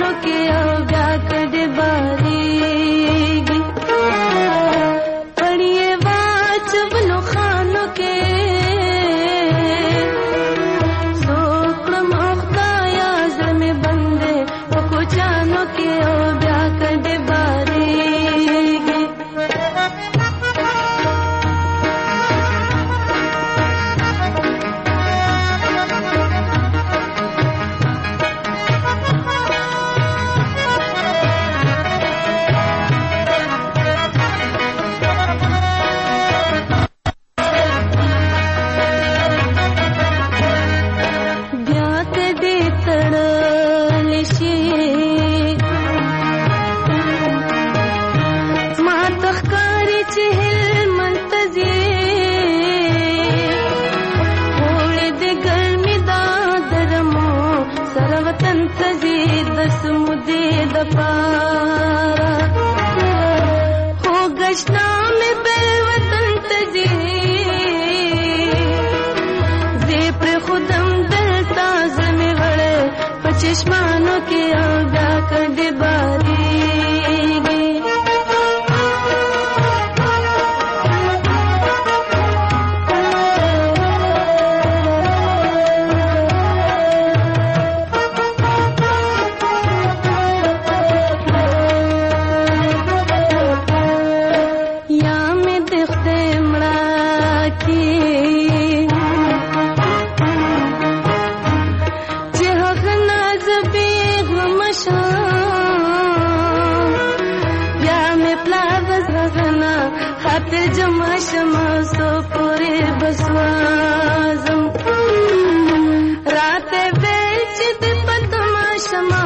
کې او بیا کډې بارېږي پړې واچولو خانو کې چشمانو کې او دا کډې بارېږي یا مې د خدای مړه کې جمع شما سو پوری بسوازم رات بیچ دی پتما شما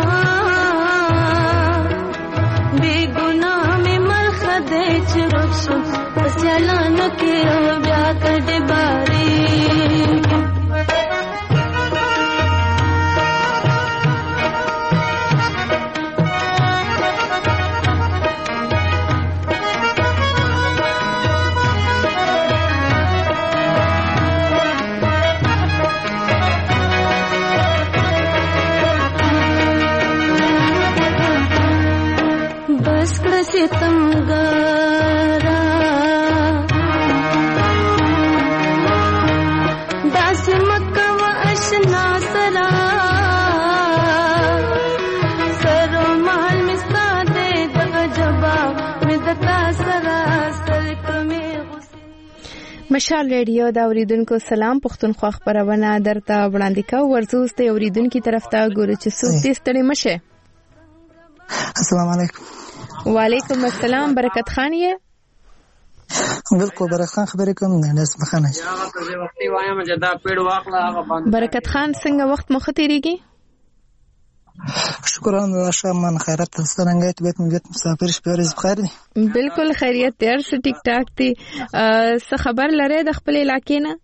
بی گناہ میں مرخد چرکشم بس چلانو کی او بیا کڈی باری ستمګرا داس مکه و اشنا سرا سرو مال مستاده دغه جبا مدتا سرا سرکمه مشال ریډیو دا اوریدونکو سلام پښتونخوا خبرونه درته وړاندې کوم ورزوس ته اوریدونکو طرف ته ګورو چې څوک دې ستړي مشه. السلام علیکم. وعلیکم السلام. برکت خان یې؟ بالکل برکت خان خبرې کوم نه اسمه خان. برکت خان څنګه وخت مخ تیریږي؟ شکر الله شامان خیرت څنګه ته بیت ملت مسافر شپږ بخیر دي؟ بالکل خیریت تیر څه ټیک ټاک دي. څه خبر لري د خپل علاقې نه؟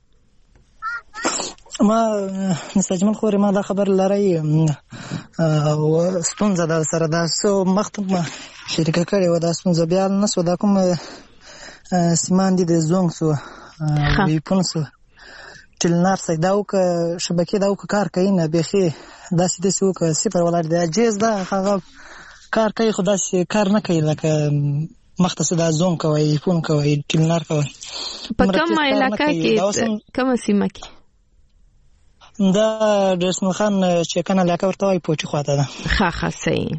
ما نسجمن خوري ما دا خبر لري او ستونزه در سره دا سو مختم شرکت کړي و دا ستونزه بیا نه سو دا کوم سیمان دي د زونګ سو وی پونسو تلنار سیداو ک شبکه داو کار کوي نه بخي دا سې د سو ک صفر ولر د اجز دا هغه کار کوي خدا سي کار نه کوي لکه مختص دا زونګ کوي فون کوي تلنار کوي. په کوم علاقه کې کوم سیمه کې دا د اسماعیل خان چې کنه علاقه ورته وای پوچی خواته ده. ښه صحیح.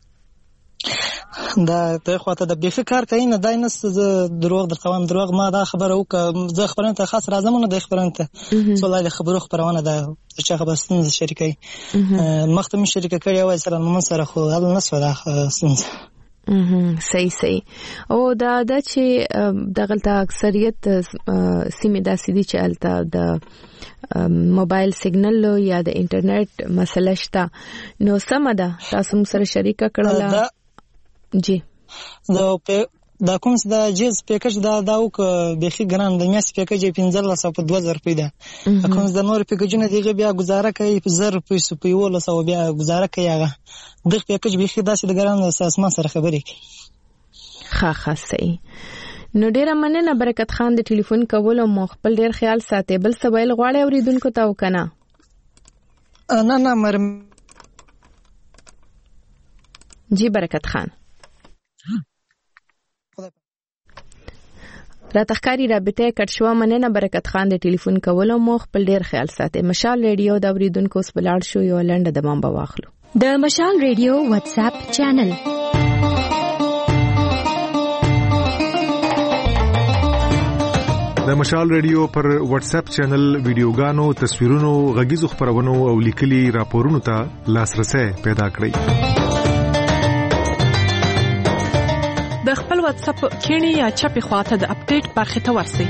دا ته خواته د بي فکر کوي نه دای نس دروغ درته وام دروغ ما دا خبره وک زه خبرونه ته خاص راځم نه د خبرونه ته څولای خبرو خبرونه ده چې خبرستون شریکي مختم شریکه کړی وای سره من سره خو هل نس ولا سنت صحیح او دا چې دغلطه اکثریت سیمه داسې دي چې الته د موبایل سیګنل یا د انټرنیټ مسله شته نو سم ده تاسو سره شریکه کړل جی دا کوم څه د جیز پیکج دا وک بخي ګران د میاس پیکج 1500 په 2000 روپۍ ده کوم د نور پیکجونه دیغه بیا گزاره کوي په 1000 روپۍ سو په یو لسو بیا گزاره کوي هغه د پیکج بخي داسې د ګران اساس ما سره خبرې کوي. ښه صحیح. نو ډیره مننه برکت خان د ټلیفون کول او خپل ډیر خیال ساتي. بل سوال غواړي اوریدونکو ته وکنه؟ نه مر جی برکت خان. راتخکاری رابطه کټشوا مننه برکت خان د ټلیفون کولو مو خپل ډیر خیال ساتي. مشال ریډیو د اوریدونکو سپلاړ شو یو لنډه د مام بواخلو. د مشال ریډیو واتس اپ چینل د مشال ریډیو پر واتس اپ چینل ویډیوګانو، تصویرونو، غږیزو خبرونو او لیکلي راپورونو ته لاسرسي پیدا کړئ. د خپل واتس اپ کینی یا چپی خواته د اپډیټ برخه ته ورسئ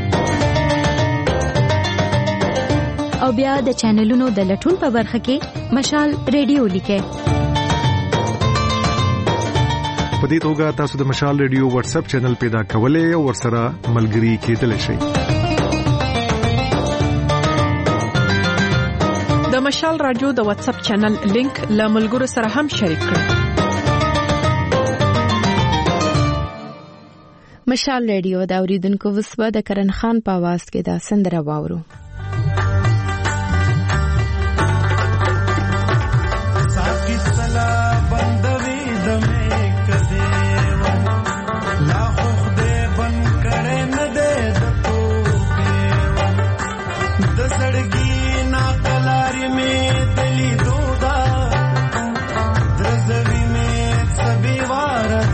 او بیا د چینلونو د لټون په برخه کې مشال ریډیو لیکئ. په دې توګه تاسو د مشال ریډیو واتس اپ چینل پیدا کولای او ورسره ملګري کېدلی شئ. د مشال رادیو د واتس اپ چینل لینک له ملګرو سره هم شریک کړئ. مشال ریډیو د اوریدونکو وسوه د کرن خان په आवाज کې دا سندره واورو. साकी सला बंदवी दमे कदे ला खुदे बन करे न दे दतो देवा द सड़गी ना कलारी में दिली दोदा द्रजवी में सभी वारद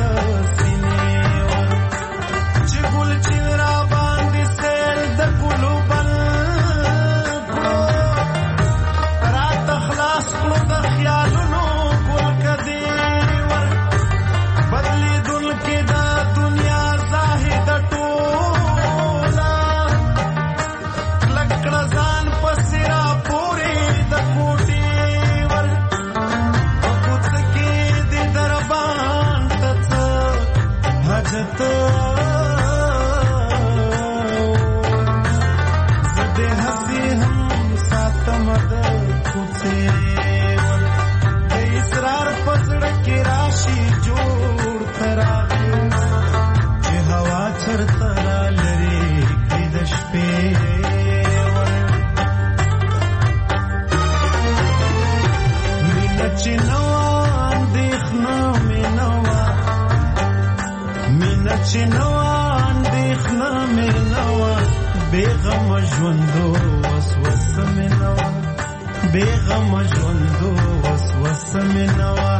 چنوان دیخنا میں نوا بیغم ژوندو وسوسه میں نوا بیغم ژوندو وسوسه میں نوا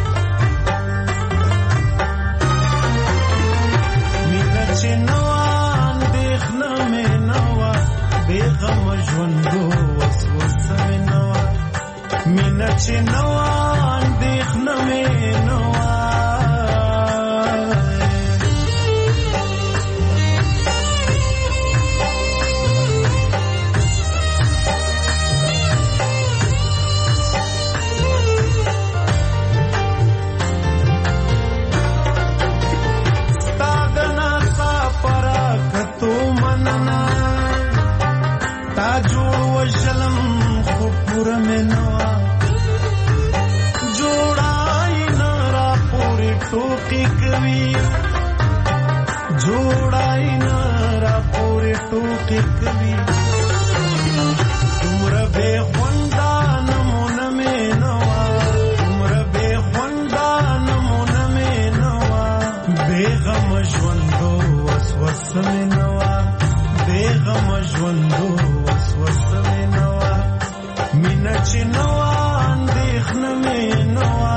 مینا چنوان دیخنا میں نوا بیغم ژوندو وسوسه میں نوا مینا چنوان دیخنا میں نوا. जोड़ाई नारा पूरे टोके कवि तुमर बेखुंदा नमून में नवा तुमर बेखुंदा नमून में नवा बेगम ژوندو وسوس में नवा बेगम ژوندو وسوس में नवा مینا چنوا اندېښنه में नवा.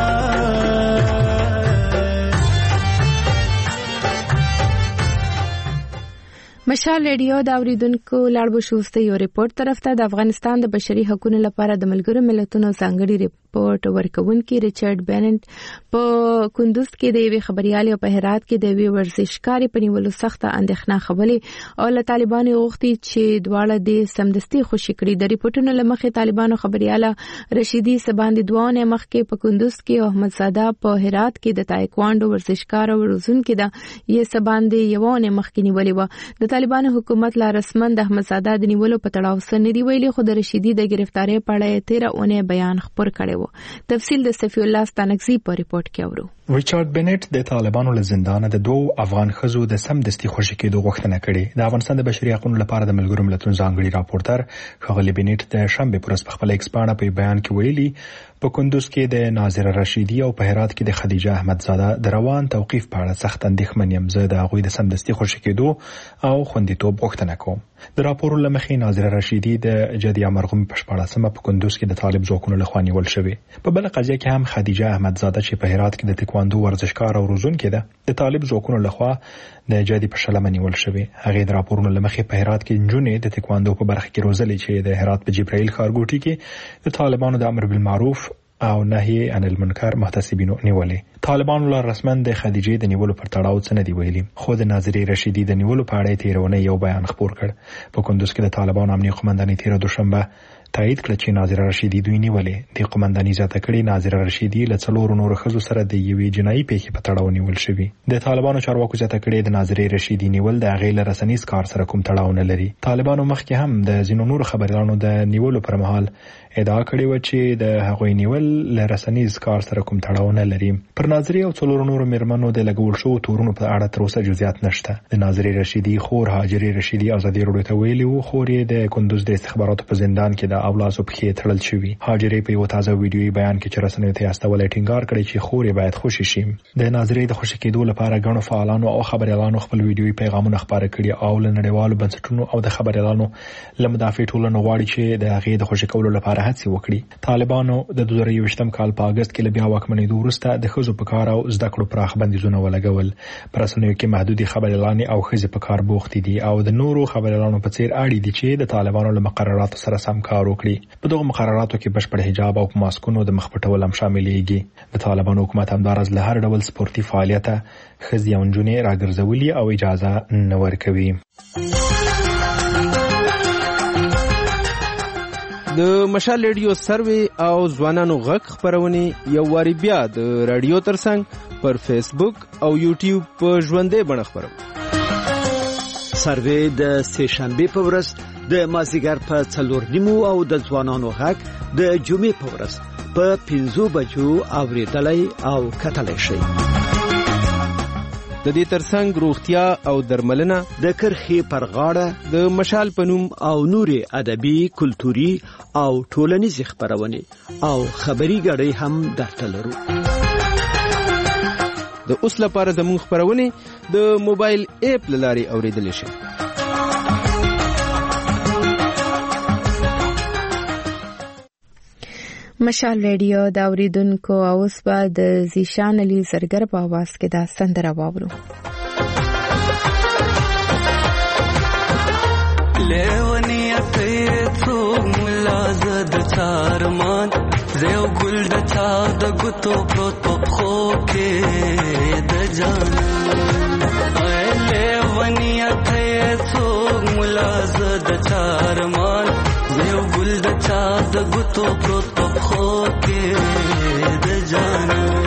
مشال ریډیو د اوریدونکو لاړ بشوسته یو ریپورت طرف ته د افغانستان د بشري حقوقو لپاره د ملګرو ملتونو ځانګړي ریپورت ورکونکي ریچارډ بیننت په کندوز کې د یوې خبريالې په هرات کې د یوې ورزشکارې په نیولو سخته اندېښنه خبرې او له طالبانو غوښتي چې دواړه د سمدستي خوشي کړي. د ریپورتونو لمخې طالبانو خبرياله رشیدي سباندې دوانه مخکې په کندوز کې او احمد زاده په هرات کې د تایکواندو ورزشکار او روزونکو د یې سباندې یوونه مخکې نیولې و. د طالبانو حکومت لا رسمن د احمد زاده د نیولو په تړاو سره ندی ویلي، خو د رشیدي د گرفتاری په اړه 13 اونۍ بیان خبر کړی و. و تفصیل د صفی الله ستانکزی په ریپورت کې اورو. ریچارډ بنټ د طالبانو له زندانه د 2 افغان ښځو د سمدستي خوشي کېدو غوښتنه کړې. د افغانستان د بشري حقوقو لپاره د ملګرو ملتونو ځانګړي راپورټر ښاغلي بنټ د شنبه پر ورځ په خپل ایکس باندې په بیان کې ویلي په کندوز کې د ناظره رشیدي او په هرات کې د خدیجه احمدزاده د روان توقيف په اړه سخت اندېښمن یم. زه د هغوی د سمدستي خوشي کېدو او خوندیتوب غوښتنه کوم. د راپور لمخې ناظره رشیدي د جدي امرغوم په 14مه په کندوز کې د طالب ځواکونو لخوا نیول شوې. په بل قضیه کې هم خدیجه احمدزاده چې په هرات کې د تکواندو ورزشکار او روزونکې ده د طالب ځواکونو لخوا د جدي په شلمه نیول شوې. هغه د راپورونو لمخې په هرات کې جنونې د تکواندو په برخه کې روزلې چې د هرات په جبرائیل ښارګوټي کې د طالبانو د امر بالمعروف او نهي عن المنکر محتسبینو نیولې. طالبانو له رسمن د خدیجه د نیولو پر تړاو څه نه دی ویلي. خو د ناظرې رشیدي د نیولو په اړه تیرونه یو بیان خپور کړ. په کندوز کې د طالبانو امنیه قومندانۍ تیر دوشنبه تایید کړ چې ناظره رشیدي دوی نیولې. د قومندانۍ ذات کړي ناظره رشیدي له 4 نور خزو سره د یوې جنایي پیښې په تړاو نیول شوی. د طالبانو چارواکو ذات کړي د ناظره رشیدي نیول د غیر رسنیز کار سره کوم تړاو نه لري. طالبانو مخکې هم د زینو نور خبريالانو د نیولو پر مهال ادعا کړې و چې د هغوی نیول له رسنیز کار سره کوم تړاو نه لري. پر ناظرې او 4 نور میرمنو د لګول شو تورونو په اړه تر اوسه جزئیات نشته. د ناظرې رشیدي خور هاجرې رشیدي ازادي راډیو ته ویلي وو خورې د کندوز د استخباراتو په زندان کې د اولاسو په خې تړل شوی. هاجرې په یو تازه ویډیوي بیان کې چې رسنیو ته استولې ټینګار کړی چې خورې باید خوشی شي. د ناظرې د خوشی کېدو لپاره غنو فعالانو او خبريالانو خپل ویډیوي پیغامونه خبره کړي او له نړیوالو بنسټونو او د خبريالانو لمدافع ټولنو غواړي چې د هغې د خوشی کولو لپاره هڅه وکړي. طالبانو د 2023م کال په اگست کې بیا واکمنېدو وروسته د خزو په کار او زده کړو پراخ بندیزونه ولګول. پر رسنیو کې محدودي خبريالانې او خزې په کار بوختي دي او د نورو خبريالانو په څیر اړ دي چې د طالبانو له مقرراتو سره سم کار وکړي. په دغه مقرراتو کې بشپړ حجاب او ماسکونو د مخ پټول هم شاملېږي. د طالبانو حکومت همدارز له هر ډول سپورتي فعالیت خزې او نجونې راګرځولي او اجازه نه ورکوي. د مشال ریډیو سروي او ځوانانو غږ خبرونه یو واری بیا د رادیو ترڅنګ پر فیسبوک او یوټیوب په ژوندې بڼه خبرو. سروي د سه شنبه په ورځ د مازیګر په 4:30 او د ځوانانو غږ د جمعې په ورځ په 5 بجو اوریدلای او کتلای شي. د دې ترڅنګ روغتیا او درملنه د کرخي پر غاړه د مشال پنوم او نوري ادبي کلتوري او ټولنیز خبرونه او خبري غړي هم درته لرو. د اوس لپاره زموږ خبرونه د موبایل اپ لاري اوریدل شي. مشال ریډیو دا اوریدونکو اوس به د زیشان علي زرګر په आवाज کې دا سندره واورو. لیونیت تو ملازد چارمان زیو گل د چا د ګوتو پروت په خو کې د جان لیونیت تو ملازد چارمان زیو گل د چا د ګوتو پروت په خو کې د جان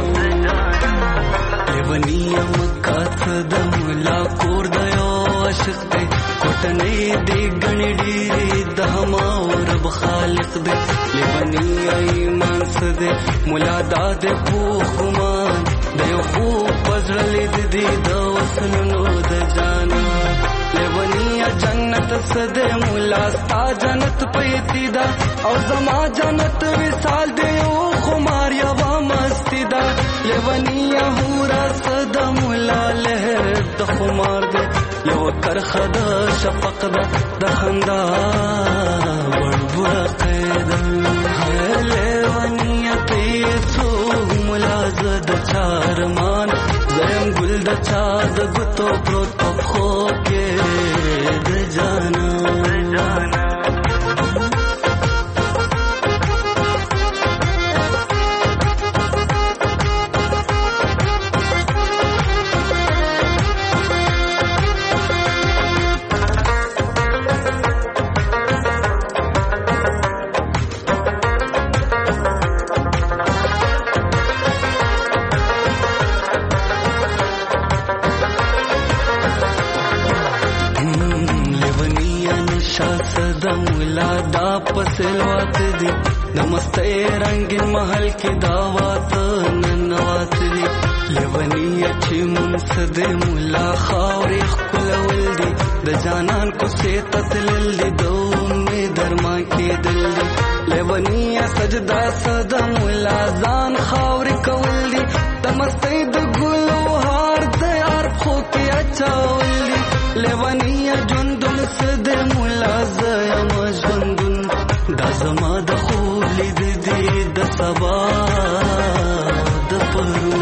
لیونیا مکات د ملا کور د یو عاشق دی کوټنې دی غنې ډېری د ما رب خالق دی لیونیا ایمان سده مولا داد په ګمان د یو خو پزړلې دې د وسنو د جان لیونیا جنت سده مولا ستا جنت پېتی دا او زما جنت وصال دی او خمار یا مستی دا لیونیا هورا سده مولا لهر د خمار دی یو کرخه د شفق د خندا وړ قیدا لیونیا پیسو ملازد چارمان زم ګل د چا د ګوتو پروت په خو کې د جانا پسلوات دی نمسته رنگین محل کې دعوات ننواتلی لیونی چې منصد مولا خاورې خپلول دي د جانان کو سیت تلل دي دومې درما کې دل دي لیونی سجدا صدا مولا ځان خاورې کول دي د مستۍ د ګلو هار د یار خو کې اچول دي لیونی ژوندون صد مولا زما ژوندون دا زما د خوب لید دي د سبا د پرو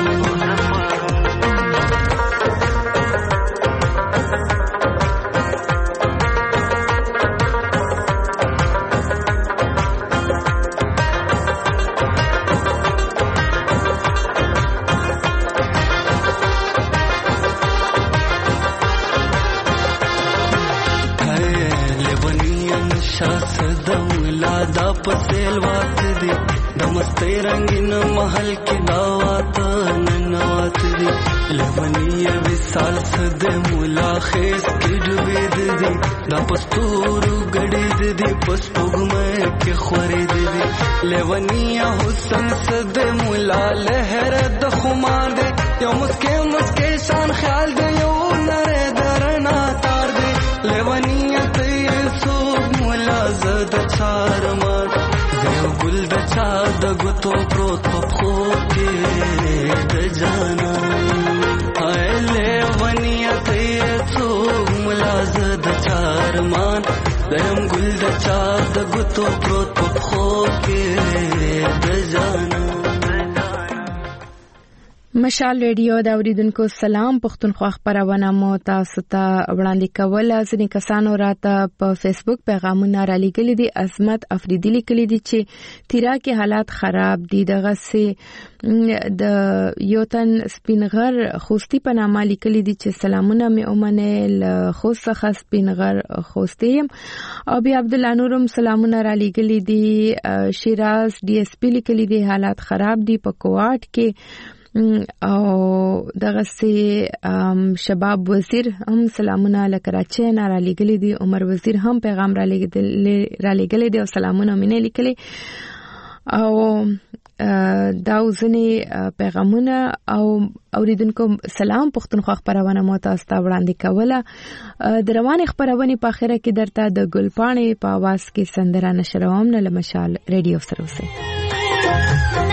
دا پسیل وات دی د مستۍ رنگین محل کې دعوات ننوات دی لیونی وصال صد مولا خیس کې ډوبېد دی دا پستورو غړېد دی پسپوږمۍ کې خورېد دی لیونی حسن صد مولا لهر د خمار دی یو مسکې مسکې شان خیال دی یو نره درنا تار دی لیونی ته سوق مولا زد چار مار دیو ګل د چا د ګوتو پروت په خو کې د جانا هاي لیونی ته سوق مولا زد چار مان دیم ګل د چا د ګوتو پروت په خو کې د جانا مشال ریډیو دا اوریدونکو سلام پښتونخوا خبرونه مو تاسو ته وړاندې کوله ځینې کسانو راته په فیسبوک پیغامونه را لېږلي دي عظمت افریدي لیکلي دي چې تیرا کې حالات خراب دي دغه سي د یوتن سپینغر خوستی په نامه لیکلي دي چې سلامونه مې اومنه ل خوست څخه سپینغر خوستی او بیا عبد الله نورم سلامونه را لېږلي دي شیراز ډي اس پی لیکلي دي حالات خراب دي په کوټ کې او دغه سي شباب وزیر هم سلامونه له کراچۍ نه را لېږلي دي عمر وزیر هم پیغام را لېږلي دي او سلامونه مې نه لیکلي او دا ځینې پیغامونه او اوریدونکو سلام پښتونخوا خبرونه مو تاسو ته وړاندې کوله د روانې خبرونې په اخره کې درته د ګلپاڼې په आवाज کې سندره نشروم نه له مشال ریډیو سره اوسئ